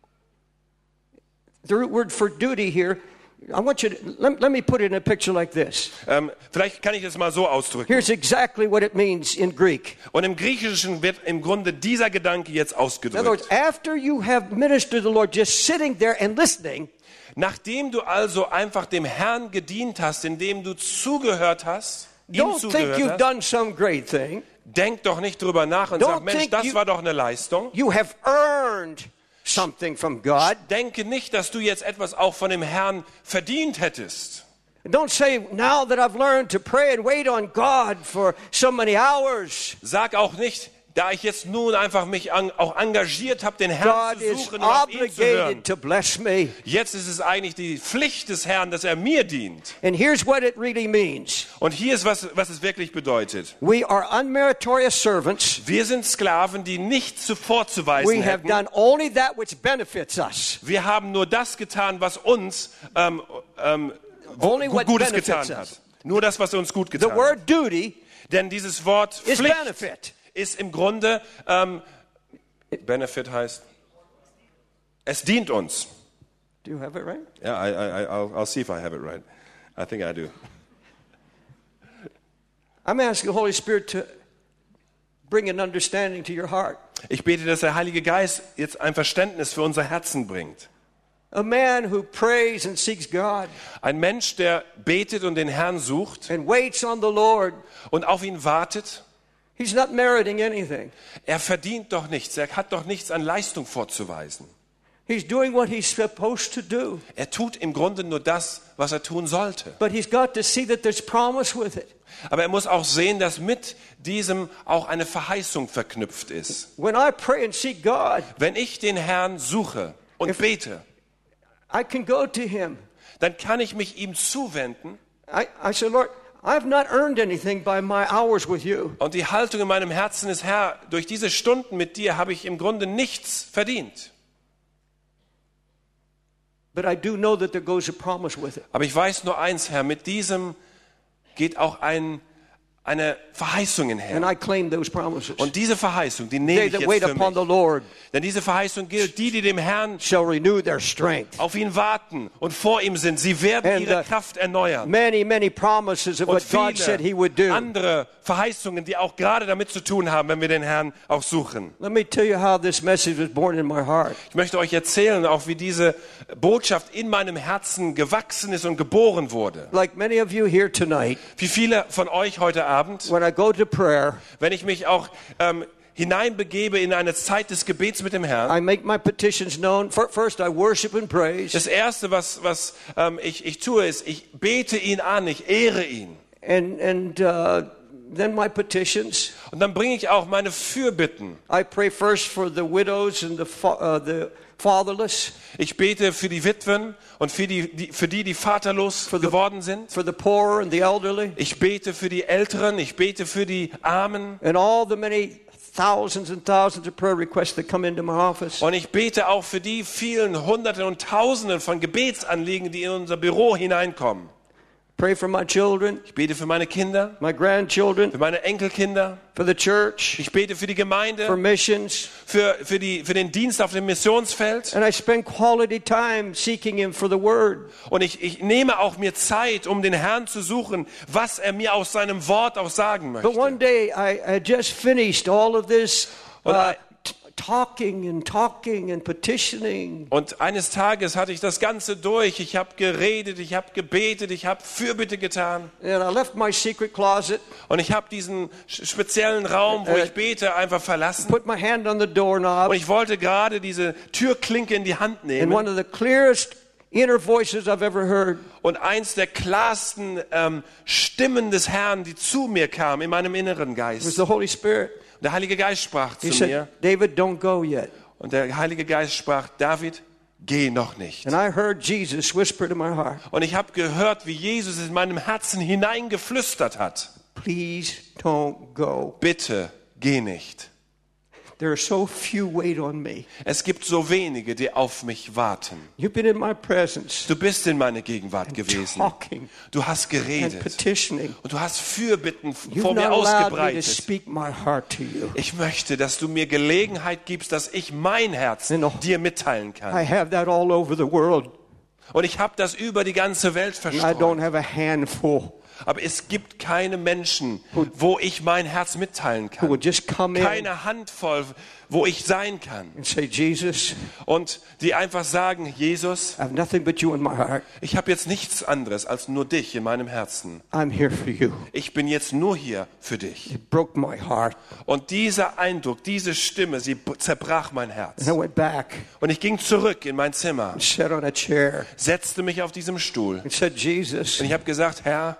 The root word for duty here, I want you to, let me put it in a picture like this. Vielleicht kann ich das mal so ausdrücken. Here's exactly what it means in Greek. Und im Griechischen wird im Grunde dieser Gedanke jetzt In other words, ausgedrückt. after you have ministered to the Lord, just sitting there and listening, Nachdem du also einfach dem Herrn gedient hast, indem du zugehört hast, ihm don't think zugehört you've hast, done some great thing. denk doch nicht drüber nach und Don't sag, Mensch, think das you- war doch eine Leistung. You have earned something from God. Denke nicht, dass du jetzt etwas auch von dem Herrn verdient hättest. Don't say, now that I've learned to pray and wait on God for so many hours, Sag auch nicht, da ich jetzt nun einfach mich auch engagiert habe, den Herrn God zu is suchen und auf ihn zu hören. obligated to bless me. Jetzt ist es eigentlich die Pflicht des Herrn, dass er mir dient. And here's what it really means. Und hier ist, was es wirklich bedeutet. We are unmeritorious servants. Wir sind Sklaven, die nichts vorzuweisen We have hätten. done only that which benefits us. Wir haben nur das getan, was uns Only what Gutes benefits getan us. hat. Nur das, was uns gut The getan hat. word duty Denn dieses Wort is Pflicht benefit. ist im Grunde, Benefit heißt, es dient uns. Do you have it right? Yeah, I'll see if I have it right. I think I do. I'm asking the Holy Spirit to bring an understanding to your heart. Ich bete, dass der Heilige Geist jetzt ein Verständnis für unser Herzen bringt. A man who prays and seeks God Ein Mensch, der betet und den Herrn sucht and waits on the Lord, und auf ihn wartet, he's not meriting anything. er verdient doch nichts, er hat doch nichts an Leistung vorzuweisen. He's doing what he's supposed to do. Er tut im Grunde nur das, was er tun sollte. But he's got to see that there's promise with it. Aber er muss auch sehen, dass mit diesem auch eine Verheißung verknüpft ist. When I pray and seek God, Wenn ich den Herrn suche und bete, I can go to him. dann kann ich mich ihm zuwenden. I say, Lord, I've not earned anything by my hours with you. Und die Haltung in meinem Herzen ist, Herr, durch diese Stunden mit dir habe ich im Grunde nichts verdient. But I do know that there goes a promise with it. Aber ich weiß nur eins, Herr, mit diesem geht auch eine Verheißung And einher. I claim those promises. Und diese Verheißung, die They nehme ich that jetzt wait für upon the mich. Lord Denn diese Verheißung gilt, die dem Herrn shall renew their strength. auf ihn warten und vor ihm sind, sie werden And ihre Kraft erneuern. Many, many promises of Und what God said he would viele do. andere Verheißungen, die auch gerade damit zu tun haben, wenn wir den Herrn auch suchen. Let me tell you how this message was born in my heart. Ich möchte euch erzählen, auch wie diese Botschaft in meinem Herzen gewachsen ist und geboren wurde. Like many of you here tonight, Wie viele von euch heute Abend, when I go to prayer, wenn ich mich auch hineinbegebe in eine Zeit des Gebets mit dem Herrn, I make my petitions known. First, I worship and praise. das Erste, was ich tue, ist, ich bete ihn an, ich ehre ihn. Then my petitions. Und dann bringe ich auch meine Fürbitten. I pray first for the widows and the fatherless. Ich bete für die Witwen und für die vaterlos geworden sind. For the poor and the elderly. Ich bete für die Älteren, ich bete für die Armen. And all the many thousands and thousands of prayer requests that come into my office. Und ich bete auch für die vielen Hunderten und Tausenden von Gebetsanliegen, die in unser Büro hineinkommen. Pray for my children, Ich bete für meine Kinder, my grandchildren, für meine Enkelkinder. for the church, Ich bete für die for Gemeinde, missions. für den Dienst auf dem Missionsfeld. And I spend quality time seeking Him for the Word. Und ich nehme auch mir Zeit, um den Herrn zu suchen, was er mir aus seinem Wort auch sagen But one möchte. day I just finished all of this Und talking and petitioning. Und eines Tages hatte ich das Ganze durch. Ich habe geredet, ich habe gebetet, ich habe Fürbitte getan. And I left my secret closet, Und ich habe diesen speziellen Raum, wo ich bete, einfach verlassen. put my hand on the doorknob, Und ich wollte gerade diese Türklinke in die Hand and nehmen. one of the clearest inner voices I've ever heard Und eins der klarsten Stimmen des Herrn, die zu mir kam in meinem inneren was Geist. the Holy Spirit. Der Heilige Geist sprach He zu mir. said, David, don't go yet. Und der Heilige Geist sprach, David, geh noch nicht. And I heard Jesus whisper to my heart, Und ich habe gehört, wie Jesus in meinem Herzen hineingeflüstert hat. please don't go. Bitte, geh nicht. There are so few wait on me. Es gibt so wenige, die auf mich warten. You've been in my presence, Du bist in meine Gegenwart gewesen. talking Du hast and geredet. petitioning. Und du hast Fürbitten You've vor not mir allowed me to ausgebreitet. speak my heart to you. Ich möchte, dass du mir Gelegenheit gibst, dass ich mein Herz dir mitteilen I kann. have that all over the world. Und ich habe das über die ganze Welt And I don't verstreut. have a handful Aber es gibt keine Menschen, wo ich mein Herz mitteilen who would kann. just come in Keine Handvoll, wo ich sein kann. and say, Jesus, Und die einfach sagen, Jesus, I have nothing but you in my heart. ich habe jetzt nichts anderes als nur dich in meinem Herzen. I'm here for you. Ich bin jetzt nur hier für dich. It broke my heart. Und dieser Eindruck, diese Stimme, sie zerbrach mein Herz. And I went back Und ich ging zurück in mein Zimmer, and sat on a chair setzte mich auf diesem Stuhl. and said, Jesus, Und ich habe gesagt, Herr,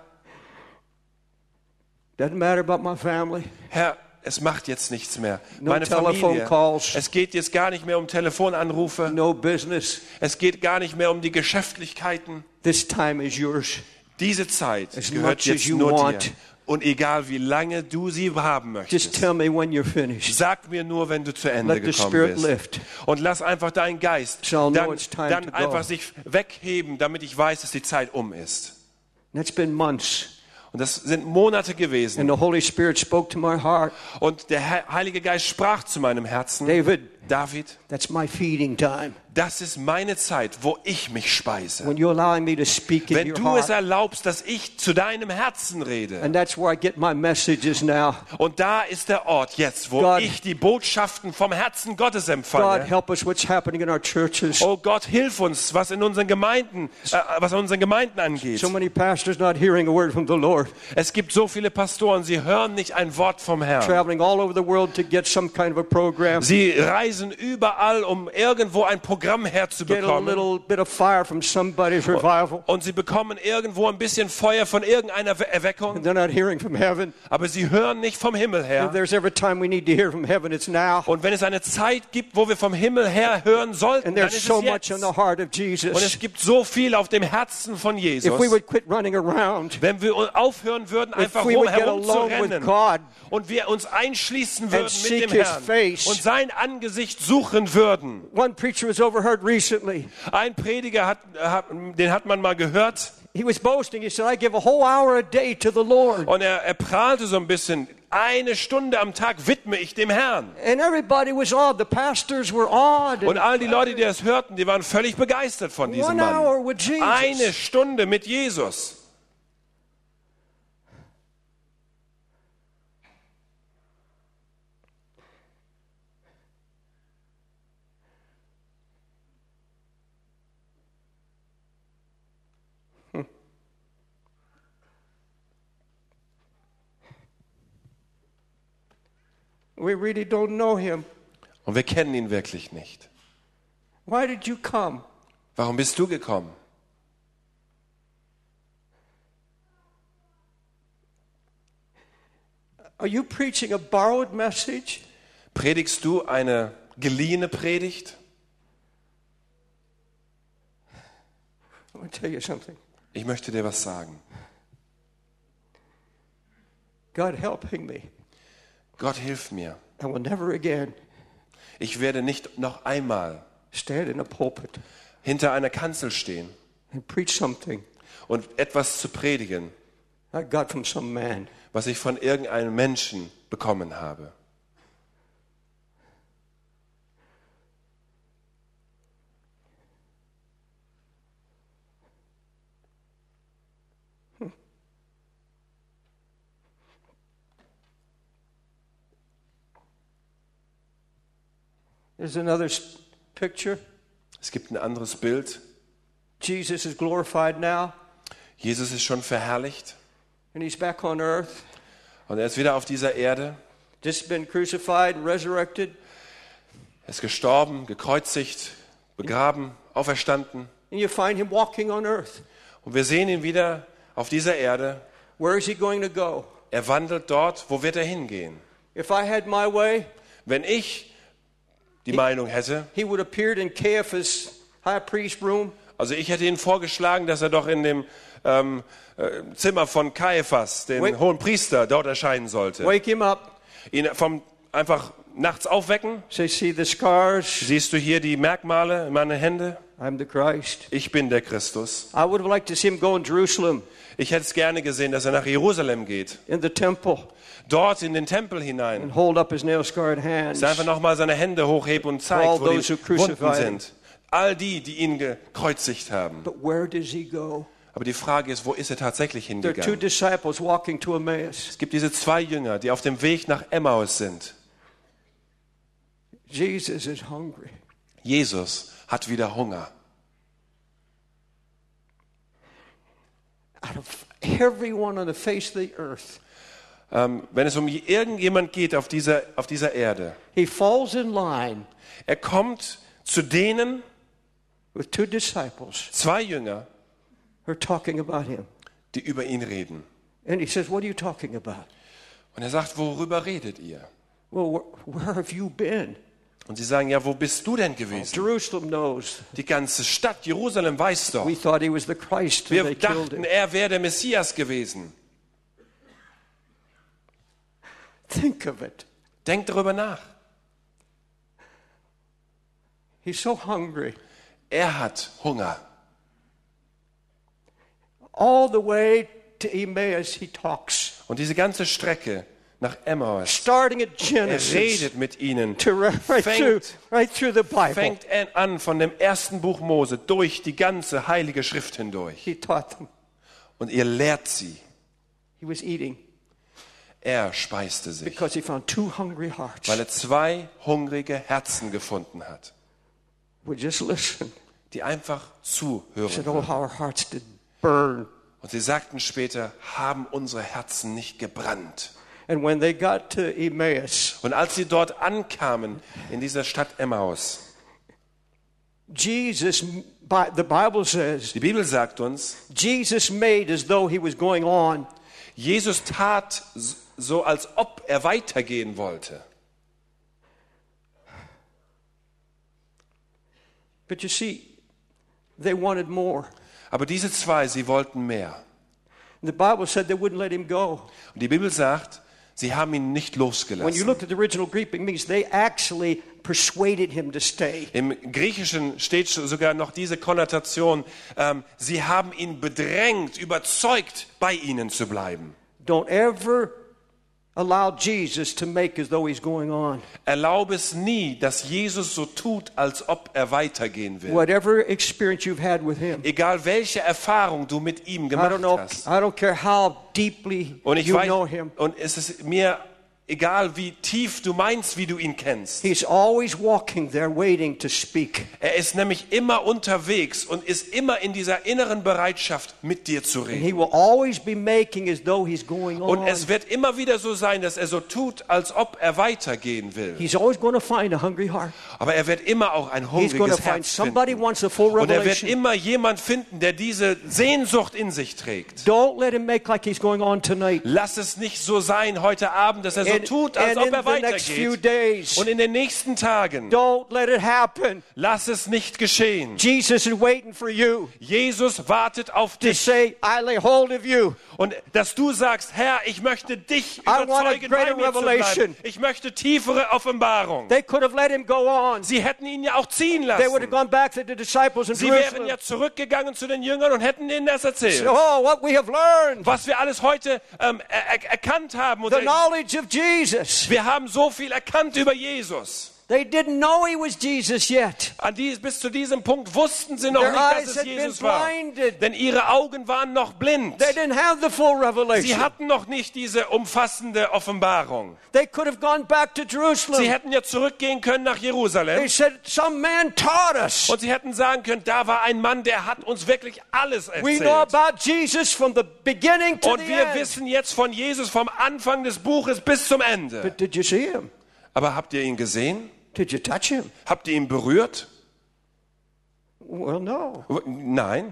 doesn't matter about my family. Herr, es macht jetzt nichts mehr. No Meine telephone Familie. calls. Es geht jetzt gar nicht mehr um Telefonanrufe. No business. Es geht gar nicht mehr um die Geschäftlichkeiten. This time is yours. Diese Zeit As gehört much as jetzt you nur want. dir. Und egal wie lange du sie haben Just möchtest, tell me when you're finished. sag mir nur, wenn du zu Ende Let the gekommen Spirit bist. lift. Und lass einfach deinen Geist So I'll know dann, it's time dann to go. einfach sich wegheben, damit ich weiß, dass die Zeit um ist. And it's been months. Und das sind Monate gewesen. And the Holy Spirit spoke to my heart. Und der Heilige Geist sprach zu meinem Herzen, David, David, that's my feeding time. das ist meine Zeit, wo ich mich speise. When you're allowing me to speak in Wenn your du es heart. erlaubst, dass ich zu deinem Herzen rede. And that's where I get my messages now. Und da ist der Ort jetzt, wo God- ich die Botschaften vom Herzen Gottes God, empfange. help us what's happening in our churches. Oh Gott, hilf uns, was in unseren Gemeinden angeht. So many pastors not hearing a word from the Lord. Es gibt so viele Pastoren, sie hören nicht ein Wort vom Herrn. Traveling all over the world to get some kind of a program. Sie reisen überall, um irgendwo ein Programm Get a herzubekommen. little bit of fire from somebody's revival. Und sie bekommen irgendwo ein bisschen Feuer von irgendeiner Erweckung. And they're not hearing from heaven. Aber sie hören nicht vom Himmel If her. there's ever time we need to hear from heaven, it's now. Und wenn es eine Zeit gibt, wo wir vom Himmel her hören sollten, And dann there's ist so es much in jetzt. the heart of Und Jesus. es gibt so viel auf dem Herzen von If we Jesus. would quit running around, Wenn wir aufhören würden, einfach we would get alone with herumzurennen God und wir uns einschließen würden mit seek dem His Herrn face. und sein Angesicht suchen würden. one preacher was overheard recently. Ein Prediger, den hat man mal gehört He was boasting. He said, I give a whole hour a day to the Lord. und er prahlte so ein bisschen. Eine Stunde am Tag widme ich dem Herrn. And everybody was awed. The pastors were awed. Und all die Leute, die das hörten, die waren völlig begeistert von diesem One hour Mann. with Jesus. Eine Stunde mit Jesus. We really don't know him. Und wir kennen ihn wirklich nicht. Why did you come? Warum bist du gekommen? Are you preaching a borrowed message? Predigst du eine geliehene Predigt? I want to tell you something. Ich möchte dir was sagen. God helping me. Gott hilf mir. I will never again Ich werde nicht noch einmal stand in a pulpit hinter einer Kanzel stehen and preach something und etwas zu predigen, I got from some man. was ich von irgendeinem Menschen bekommen habe. There's another picture. Es gibt ein anderes Bild. Jesus is glorified now, Jesus ist schon verherrlicht and he's back on earth. und er ist wieder auf dieser Erde. Just been crucified and resurrected. Er ist gestorben, gekreuzigt, begraben, auferstanden. And you find him walking on earth. Und wir sehen ihn wieder auf dieser Erde. Where is he going to go? Er wandelt dort. Wo wird er hingehen? If I had my way, Wenn ich die Meinung hätte, he would appear in Caiaphas' high priest room. also ich hätte Ihnen vorgeschlagen, dass er doch in dem Zimmer von Kaiaphas, dem hohen Priester, dort erscheinen sollte. Wake him up. Ihn einfach nachts aufwecken. Say, see the scars? Siehst du hier die Merkmale in meinen Händen? I'm the Christ. Ich bin der Christus. I would have liked to see him go in Jerusalem, Ich hätte es gerne gesehen, dass er nach Jerusalem geht. in the temple, Dort in den Tempel hinein. and hold up his nail-scarred hands. Dass er einfach nochmal seine Hände hochhebt und zeigt, All wo die those who crucified Wunden him. sind. All die, die ihn gekreuzigt haben. But where does he go? Aber die Frage ist, wo ist er tatsächlich There are two hingegangen? disciples walking to Emmaus. Es gibt diese zwei Jünger, die auf dem Weg nach Emmaus sind. Jesus is hungry. Jesus hat wieder Hunger. Out of everyone on the face of the earth, Wenn es um irgendjemand geht auf dieser Erde, he falls in line er kommt zu denen, with two disciples zwei Jünger, who are talking about him. die über ihn reden. And he says, what are you talking about? Und er sagt, worüber redet ihr? Well, where have you been? Und sie sagen, ja, wo bist du denn gewesen? Jerusalem knows. Die ganze Stadt Jerusalem weiß doch. We thought he was the Christ and Wir they killed dachten, him. er wäre der Messias gewesen. Think of it. Denkt darüber nach. He's so hungry. Er hat Hunger. All the way to Emmaus he talks. Und diese ganze Strecke nach Emmaus, Starting at er Genesis redet mit ihnen, to right through the Bible. fängt er an von dem ersten Buch Mose durch die ganze heilige Schrift hindurch. He taught them. Und ihr lehrt sie. He was eating Er speiste sich, because he found two hungry hearts. weil er zwei hungrige Herzen gefunden hat, We just listen. die einfach zuhören. Said, oh, how our hearts did burn. Und sie sagten später, haben unsere Herzen nicht gebrannt. And when they got to Emmaus, Und als sie dort ankamen, in dieser Stadt Emmaus, Jesus, the Bible says, die Bibel sagt uns, Jesus made as though he was going on. Jesus tat so, als ob er weitergehen wollte. But you see, they wanted more. Aber diese zwei, sie wollten mehr. The Bible said they wouldn't let him go. Und die Bibel sagt, sie haben ihn nicht When you losgelassen. look at the original Greek, it means they actually persuaded him to stay. Im Griechischen steht sogar noch diese Konnotation, sie haben ihn bedrängt, überzeugt, bei ihnen zu bleiben. Don't ever allow Jesus to make as though he's going on. Erlaube es nie, dass Jesus so tut, als ob er weitergehen will. Whatever experience you've had with him. Egal welche Erfahrung du mit ihm I gemacht don't hast. care how deeply Und ich you weiß, know him. und es ist mir egal wie tief du meinst, wie du ihn kennst. He's always walking there waiting to speak. Er ist nämlich immer unterwegs und ist immer in dieser inneren Bereitschaft, mit dir zu And reden. he will always be making as though he's going Und on. es wird immer wieder so sein, dass er so tut, als ob er weitergehen will. He's always going to find a hungry heart. Aber er wird immer auch ein He's going to hungriges find Herz somebody finden. wants a full Und er wird revelation. immer jemand finden, der diese Sehnsucht in sich trägt. Don't let him make like he's going on tonight. Lass es nicht so sein heute Abend, dass er so tut, als and ob er in the next few weitergeht. days, Und in den nächsten Tagen, don't let it happen. lass es nicht geschehen. Jesus is waiting for you Jesus wartet auf to dich. say, I lay hold of you. Und dass du sagst, Herr, ich möchte dich want a überzeugen, bei greater mir zu revelation. bleiben. Ich möchte tiefere Offenbarung. They could have let him go on. Sie hätten ihn ja auch ziehen They would have lassen. gone back to the disciples in Sie wären Jerusalem. ja zurückgegangen zu den Jüngern und hätten ihnen das erzählt. Oh, what we have learned. Was wir alles heute erkannt haben. Und The knowledge of Jesus. wir haben so viel erkannt über Jesus. They didn't know he was Jesus yet. Bis zu diesem Punkt wussten sie noch Their nicht, dass eyes es had been Jesus war. blinded. Denn ihre Augen waren noch blind. They didn't have the full Sie revelation. hatten noch nicht diese umfassende Offenbarung. They could have gone back to Sie Jerusalem. hätten ja zurückgehen können nach Jerusalem. They said, some man taught us. Und sie hätten sagen können, da war ein Mann, der hat uns wirklich alles We know erzählt. about Jesus from the beginning to Und the wir end. wissen jetzt von Jesus vom Anfang des Buches bis zum Ende. But did you see him? Aber habt ihr ihn gesehen? Did you touch him? Habt ihr ihn berührt? Well, no. Nein.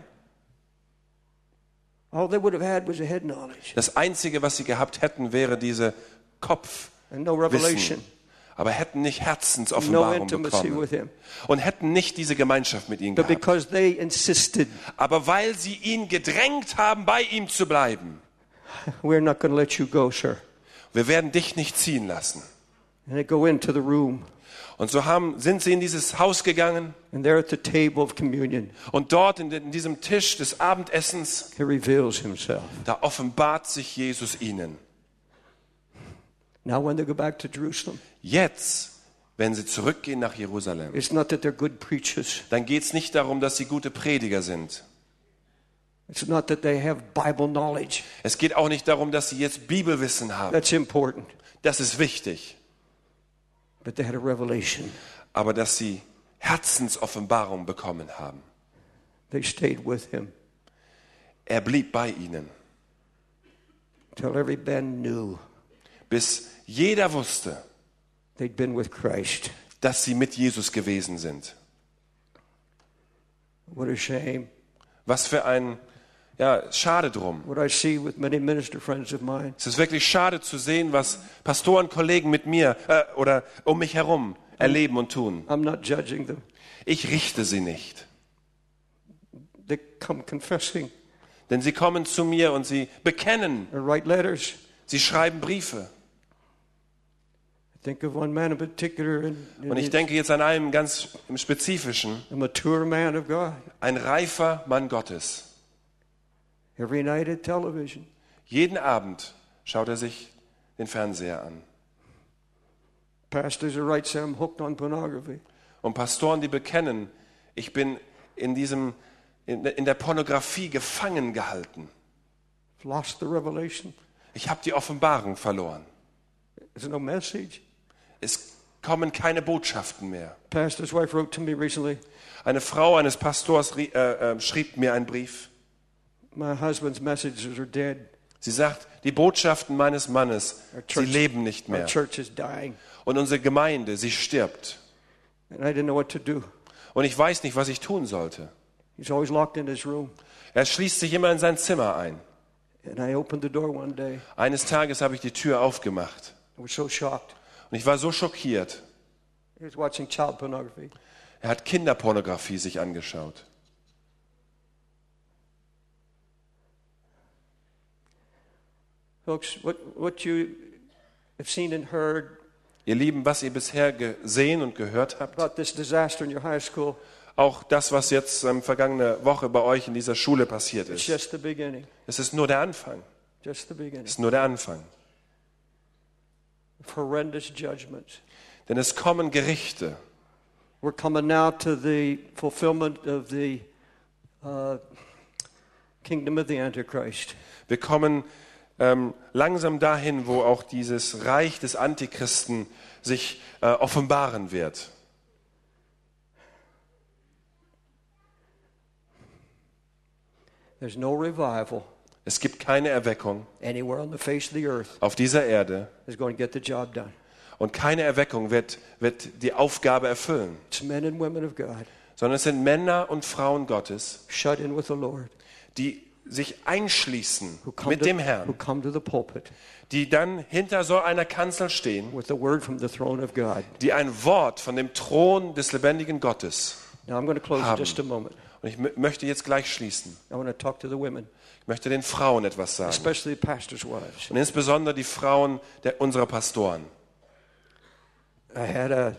All they would have had was a head knowledge Das Einzige, was sie gehabt hätten, wäre diese Kopfwissen. and no revelation, Aber hätten nicht no Herzensoffenbarung intimacy bekommen. with him. Und hätten nicht diese Gemeinschaft mit ihm But gehabt. because they insisted, Aber weil sie ihn gedrängt haben, bei ihm zu bleiben. we're not going to let you go, sir. Wir werden dich nicht ziehen lassen. And they go into the room, Und so sind sie in dieses Haus gegangen. and there at the table of communion, Und dort in diesem Tisch des Abendessens, he reveals himself. da offenbart sich Jesus ihnen. Now when they go back to Jerusalem, Jetzt, wenn sie zurückgehen nach Jerusalem, it's not that they're good preachers. dann geht es nicht darum, dass sie gute Prediger sind. It's not that they have Bible knowledge. Es geht auch nicht darum, dass sie jetzt Bibelwissen haben. That's important. Das ist wichtig. But they had a revelation. Aber dass sie Herzensoffenbarung bekommen haben. They stayed with him Er blieb bei ihnen, till every man knew bis jeder wusste, they'd been with Christ. dass sie mit Jesus gewesen sind. What a shame. Was für ein, schade drum. What I see with many minister friends of mine. Es ist wirklich schade zu sehen, was Pastoren, Kollegen mit mir oder um mich herum erleben und tun. I'm not judging them. Ich richte sie nicht. They come confessing Denn sie kommen zu mir und sie bekennen, or write letters. sie schreiben Briefe. I think of one man in particular, Und ich denke jetzt an einen ganz im Spezifischen, a mature man of God. ein reifer Mann Gottes. Every night at television, Jeden Abend schaut er sich den Fernseher an. pastors who write, say I'm hooked on pornography. Und Pastoren, die bekennen, ich bin in der Pornografie gefangen gehalten. I've lost the revelation. Ich habe die Offenbarung verloren. There's no message. Es kommen keine Botschaften mehr. Pastor's wife wrote to me recently, Eine Frau eines Pastors schrieb mir einen Brief. my husband's messages are dead. Sie sagt, die Botschaften meines Mannes, Our sie church- leben nicht Our mehr. church is dying. Und unsere Gemeinde, sie stirbt. And I didn't know what to do. Und ich weiß nicht, was ich tun sollte. He's always locked in his room. Er schließt sich immer in sein Zimmer ein. And I opened the door one day. Eines Tages habe ich die Tür aufgemacht. I was so shocked. Und ich war so schockiert. He was watching child pornography. Er hat Kinderpornografie sich angeschaut. Folks, what you have seen and heard Ihr Lieben, was ihr bisher gesehen und gehört habt, about this disaster in your high school, auch das, was jetzt vergangene Woche bei euch in dieser Schule passiert it's ist, just the beginning. es ist nur der Anfang. Just the beginning. Es ist nur der Anfang. Of horrendous judgments. Denn es kommen Gerichte. We're coming now to the fulfillment of the kingdom of the Antichrist. Wir kommen langsam dahin, wo auch dieses Reich des Antichristen sich offenbaren wird. There's no revival Es gibt keine Erweckung anywhere on the face of the earth auf dieser Erde that's going to get the job done. und keine Erweckung wird die Aufgabe erfüllen, It's men and women of God sondern es sind Männer und Frauen Gottes, shut in with the Lord die sich einschließen who come mit dem who Herrn, come to the pulpit die dann hinter so einer Kanzel stehen, with the word from the throne of God. die ein Wort von dem Thron des lebendigen Gottes Now I'm going to close in haben. just a moment. Und ich möchte jetzt gleich schließen. I want to talk to the women, Ich möchte den Frauen etwas sagen. especially the pastors' wives. Und insbesondere die Frauen unserer Pastoren. I had a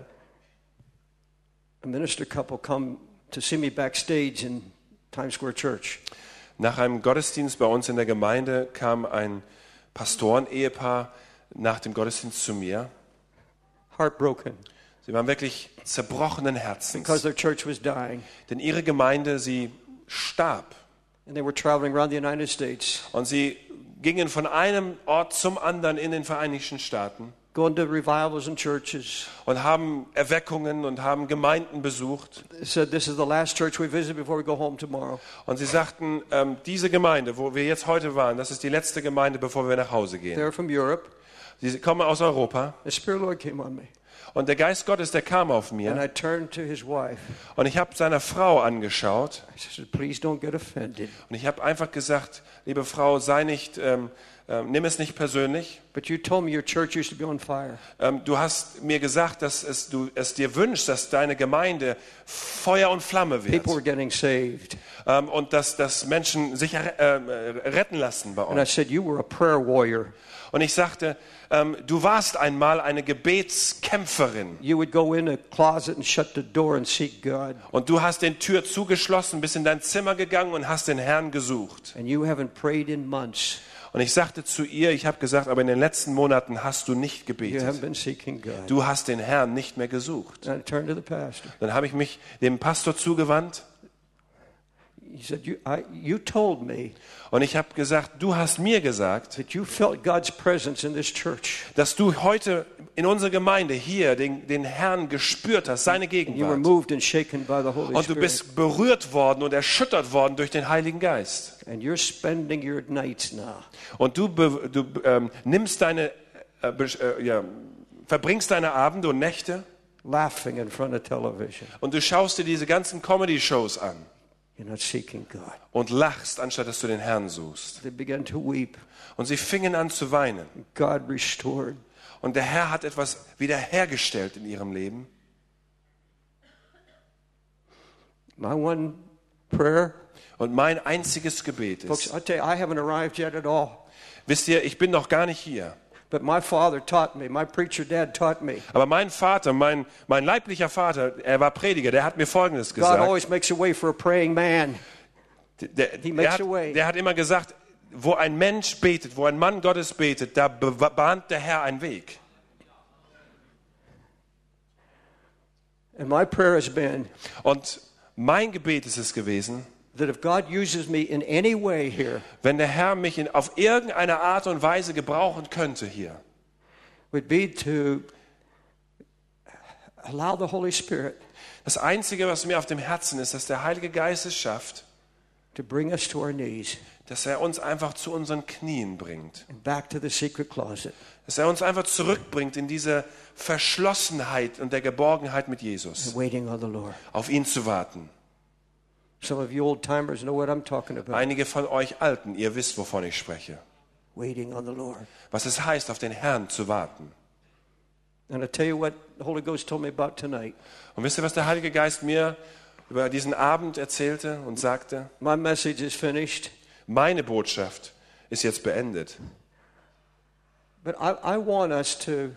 minister couple come to see me backstage in Times Square Church. Nach einem Gottesdienst bei uns in der Gemeinde kam ein Pastoren-Ehepaar nach dem Gottesdienst zu mir. Heartbroken Sie waren wirklich zerbrochenen Herzens, because their church was dying. denn ihre Gemeinde, sie starb. And they were traveling around the United States, Und sie gingen von einem Ort zum anderen in den Vereinigten Staaten going to revivals and churches. und haben Erweckungen und haben Gemeinden besucht. They said, this is the last church we visit before we go home tomorrow. Und sie sagten, diese Gemeinde, wo wir jetzt heute waren, das ist die letzte Gemeinde, bevor wir nach Hause gehen. They're from Europe. Sie kommen aus Europa. The Spirit of the Lord came on me. Und der Geist Gottes, der kam auf And mir. I turned to his wife. Und ich habe seiner Frau angeschaut. I said, please don't get offended. Und ich habe einfach gesagt, liebe Frau, nimm es nicht persönlich. But you told me your church used to be on fire. Du hast mir gesagt, dass du es dir wünschst, dass deine Gemeinde Feuer und Flamme wird. People were getting saved. Und dass Menschen sich retten lassen bei And I uns. said, you were a prayer warrior. Und ich sagte, du warst einmal eine Gebetskämpferin. You would go in a closet and shut the door and seek God. Und du hast den Tür zugeschlossen, bist in dein Zimmer gegangen und hast den Herrn gesucht. And you haven't prayed in months. Und ich sagte zu ihr, ich habe gesagt, aber in den letzten Monaten hast du nicht You haven't gebetet. been seeking God. Du hast den Herrn nicht mehr gesucht. And I turned to the pastor. Dann habe ich mich dem Pastor zugewandt He said, you told me und ich habe gesagt, du hast mir gesagt, that you felt God's presence in this church. dass du heute in unserer Gemeinde hier den Herrn gespürt hast, seine And you were Gegenwart. moved and shaken by the Holy Und du Spirit. bist berührt worden und erschüttert worden durch den Heiligen Geist. And you're spending your nights now Und du nimmst verbringst deine Abende und Nächte laughing in front of television. und du schaust dir diese ganzen Comedy-Shows an You're not seeking God. und lachst, anstatt dass du den Herrn suchst. They began to weep. Und sie fingen an zu weinen. God restored. Und der Herr hat etwas wiederhergestellt in ihrem Leben. My one prayer, Und mein einziges Gebet folks, ist, I tell you, I haven't arrived yet at all. wisst ihr, ich bin noch gar nicht hier. But my father taught me, my preacher dad taught me. Aber mein Vater, mein leiblicher Vater, er war Prediger, der hat mir Folgendes God gesagt. always makes a way for a praying man. He makes a way. Der hat immer gesagt, wo ein Mensch betet, wo ein Mann Gottes betet, da bahnt der Herr einen Weg. And my prayer has been Und mein Gebet ist es gewesen, that if God uses me in any way here, wenn der Herr mich auf irgendeine Art und Weise gebrauchen könnte hier, would be to allow the Holy Spirit das Einzige, was mir auf dem Herzen ist, dass der Heilige Geist es schafft, to bring us to our knees dass er uns einfach zu unseren Knien bringt. and back to the secret closet. Dass er uns einfach zurückbringt in diese Verschlossenheit und der Geborgenheit mit Jesus. Waiting on the Lord. Auf ihn zu warten. Some of you old timers know what I'm talking about. Einige von euch Alten, ihr wisst, wovon ich spreche. Waiting on the Lord. Was es heißt, auf den Herrn zu warten. And I tell you what the Holy Ghost told me about tonight. Und wisst ihr, was der Heilige Geist mir über diesen Abend erzählte und sagte? My message is finished. Meine Botschaft ist jetzt beendet. But I want us to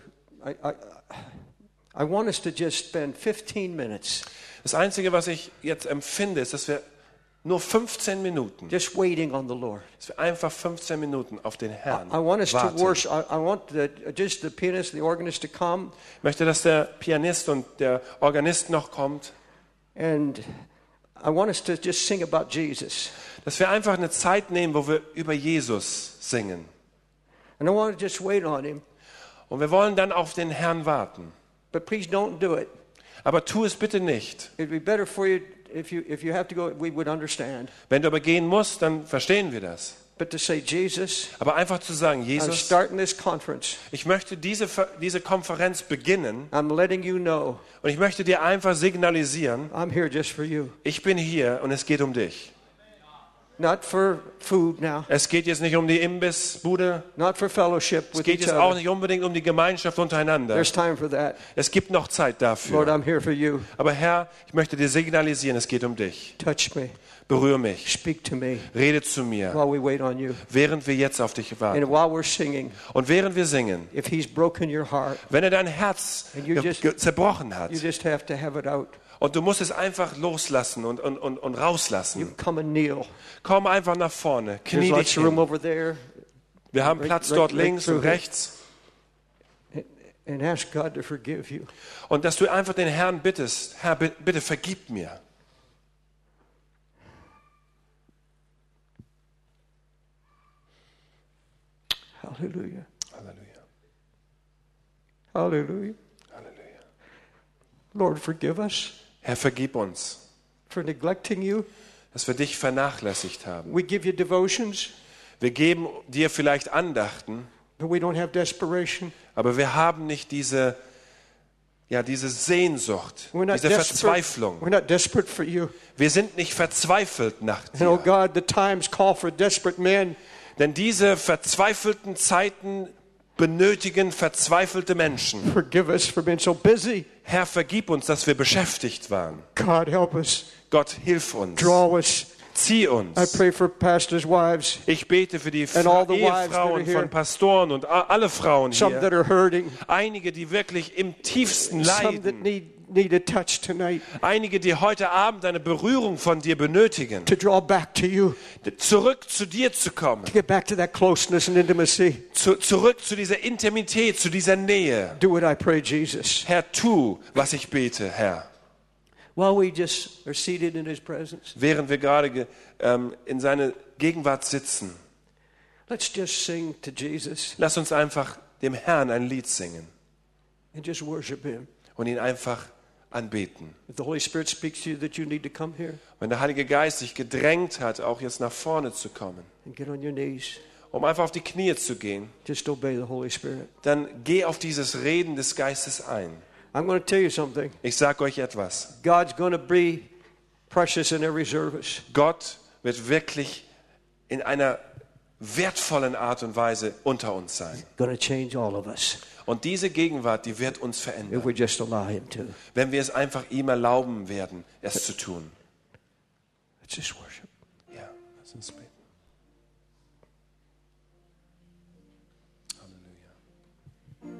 just spend 15 minutes Das Einzige, was ich jetzt empfinde, ist, dass wir nur 15 Minuten, just waiting on the Lord. dass wir einfach 15 Minuten auf den Herrn I want us to warten. worship. I want just the pianist, the organist to come, Ich möchte, dass der Pianist und der Organist noch kommt, and I want us to just sing about Jesus. dass wir einfach eine Zeit nehmen, wo wir über Jesus singen. And I want to just wait on him. Und wir wollen dann auf den Herrn warten. But please don't do it. Aber tu es bitte nicht. It'd be better for you if you have to go, we would understand. Wenn du aber gehen musst, dann verstehen wir das. But to say, Jesus, Aber einfach zu sagen, I'm Jesus, starting this conference. ich möchte diese Konferenz beginnen I'm letting you know und ich möchte dir einfach signalisieren, I'm here just for you. ich bin hier und es geht um dich. Not for food now. Es geht jetzt nicht um die Imbissbude, Not for fellowship es with geht each jetzt auch other. nicht unbedingt um die Gemeinschaft untereinander. There's time for that. Es gibt noch Zeit Lord, dafür. I'm here for you. Aber Herr, ich möchte dir signalisieren, es geht um dich. Touch me. Berühre mich, Speak to me rede zu mir, while we wait on you. während wir jetzt auf dich And warten. while we're singing, Und während wir singen, if he's broken your heart, wenn er dein Herz And you zerbrochen hat you just have to have it out. und du musst es einfach loslassen und You rauslassen, come and kneel. komm einfach nach vorne, There's knie lots dich of room hin. over there. Wir haben Platz dort links und rechts. And ask God to forgive you. Und dass du einfach den Herrn bittest, Herr, bitte vergib mir. Hallelujah. Halleluja. Hallelujah. Halleluja. Lord, forgive us Herr, vergib uns, for neglecting you. dass wir dich vernachlässigt haben. We give you devotions, Wir geben dir vielleicht Andachten, but we don't have desperation. aber wir haben nicht diese Sehnsucht, We're not diese desperate. Verzweiflung. We're not desperate for you. Wir sind nicht verzweifelt nach And oh dir. God, the times call for desperate men. Denn diese verzweifelten Zeiten benötigen verzweifelte Menschen. Forgive us for being so busy. Herr, vergib uns, dass wir beschäftigt waren. God, help us. Gott, hilf uns. Draw us. Zieh I uns. pray for pastors' wives, Ich bete für die And all the wives that are Ehefrauen here. von Pastoren und alle Frauen some that hier. are hurting, Einige, die wirklich im tiefsten some that leiden. need a touch tonight Einige, die heute Abend eine Berührung von dir benötigen. to draw back to you, Zurück zu dir zu kommen. to get back to that closeness and intimacy. Zurück zu dieser Intimität, zu dieser Nähe. Do it, I pray, Jesus. Herr, tu, was ich bete, Herr. While we just are seated in His presence, Während wir gerade in seine Gegenwart sitzen, let's just sing to Jesus lass uns einfach dem Herrn ein Lied singen and just worship Him. und ihn einfach anbeten. If the Holy Spirit speaks to you that you need to come here Wenn der Heilige Geist sich gedrängt hat, auch jetzt nach vorne zu kommen, and get on your knees, um einfach auf die Knie zu gehen, just obey the Holy Spirit. dann geh auf dieses Reden des Geistes ein. I'm going to tell you something. Ich sage euch etwas. God's going to be precious in every service. Gott wird wirklich in einer wertvollen Art und Weise unter uns sein. Going to change all of us Und diese Gegenwart, die wird uns if verändern, we just allow Him to. wenn wir es einfach ihm erlauben werden, es zu tun. Let's just worship. Ja, lass uns beten. Halleluja.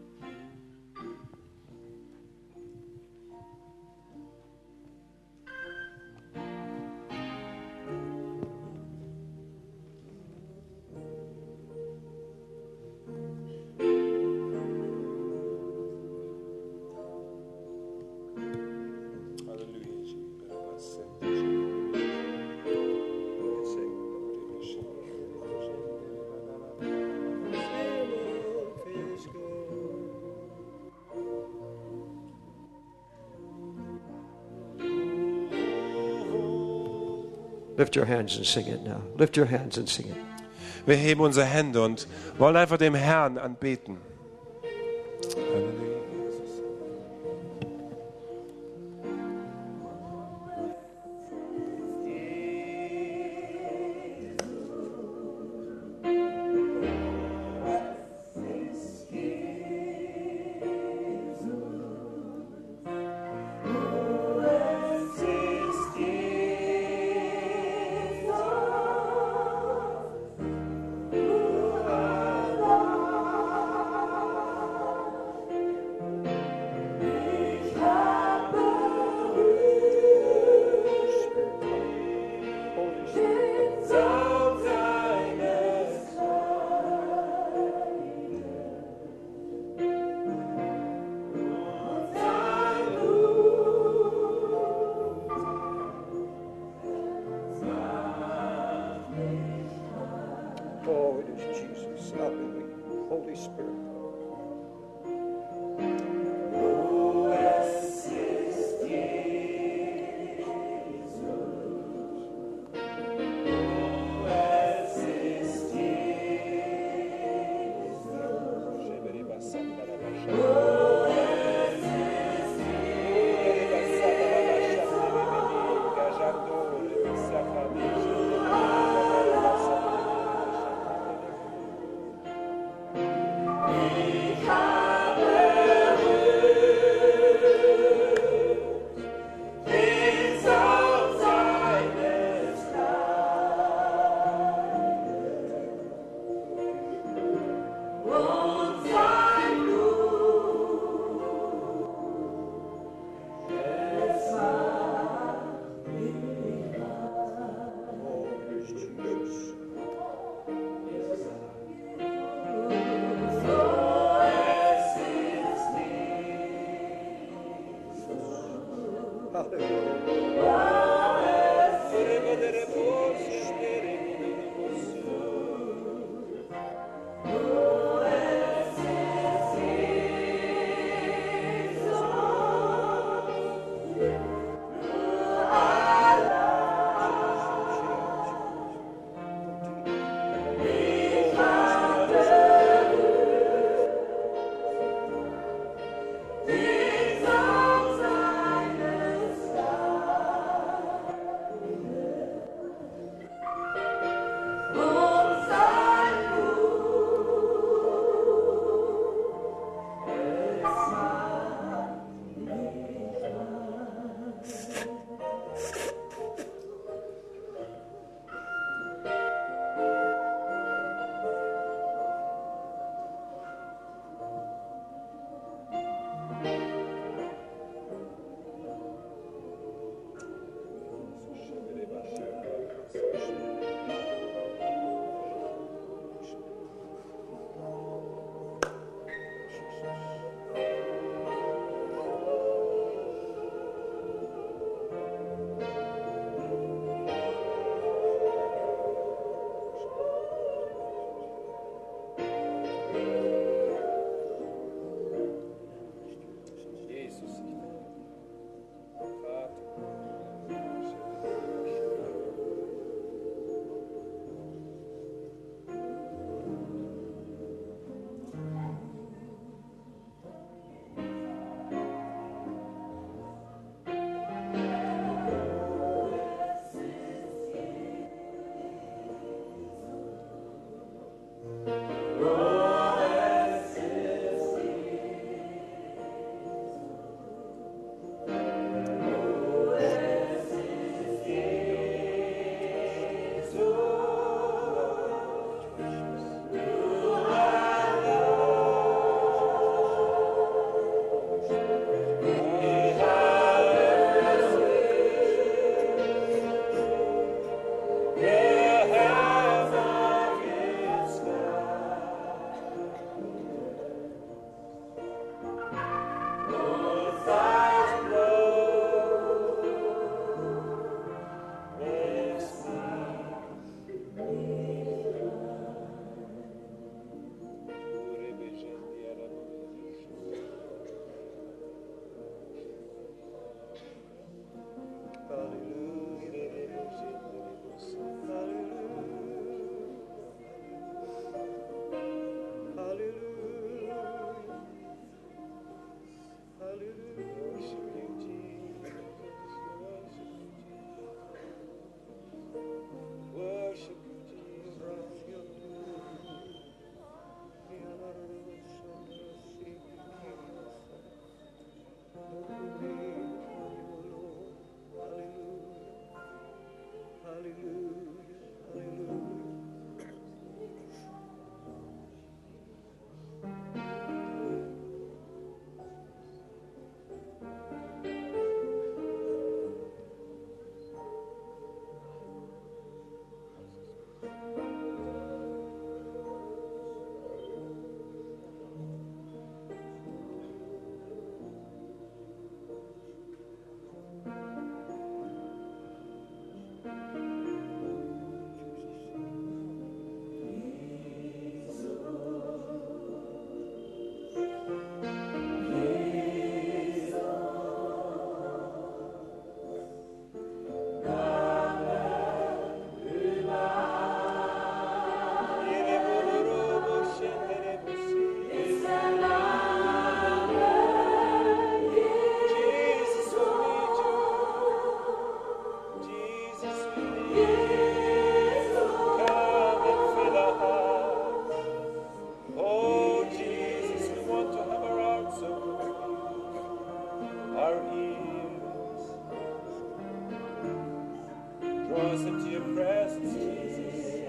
Lift your hands and sing it now. Lift your hands and sing it. Wir heben unsere Hände und wollen einfach dem Herrn anbeten. Halleluja. Holy Spirit. Draw us into your presence, Jesus.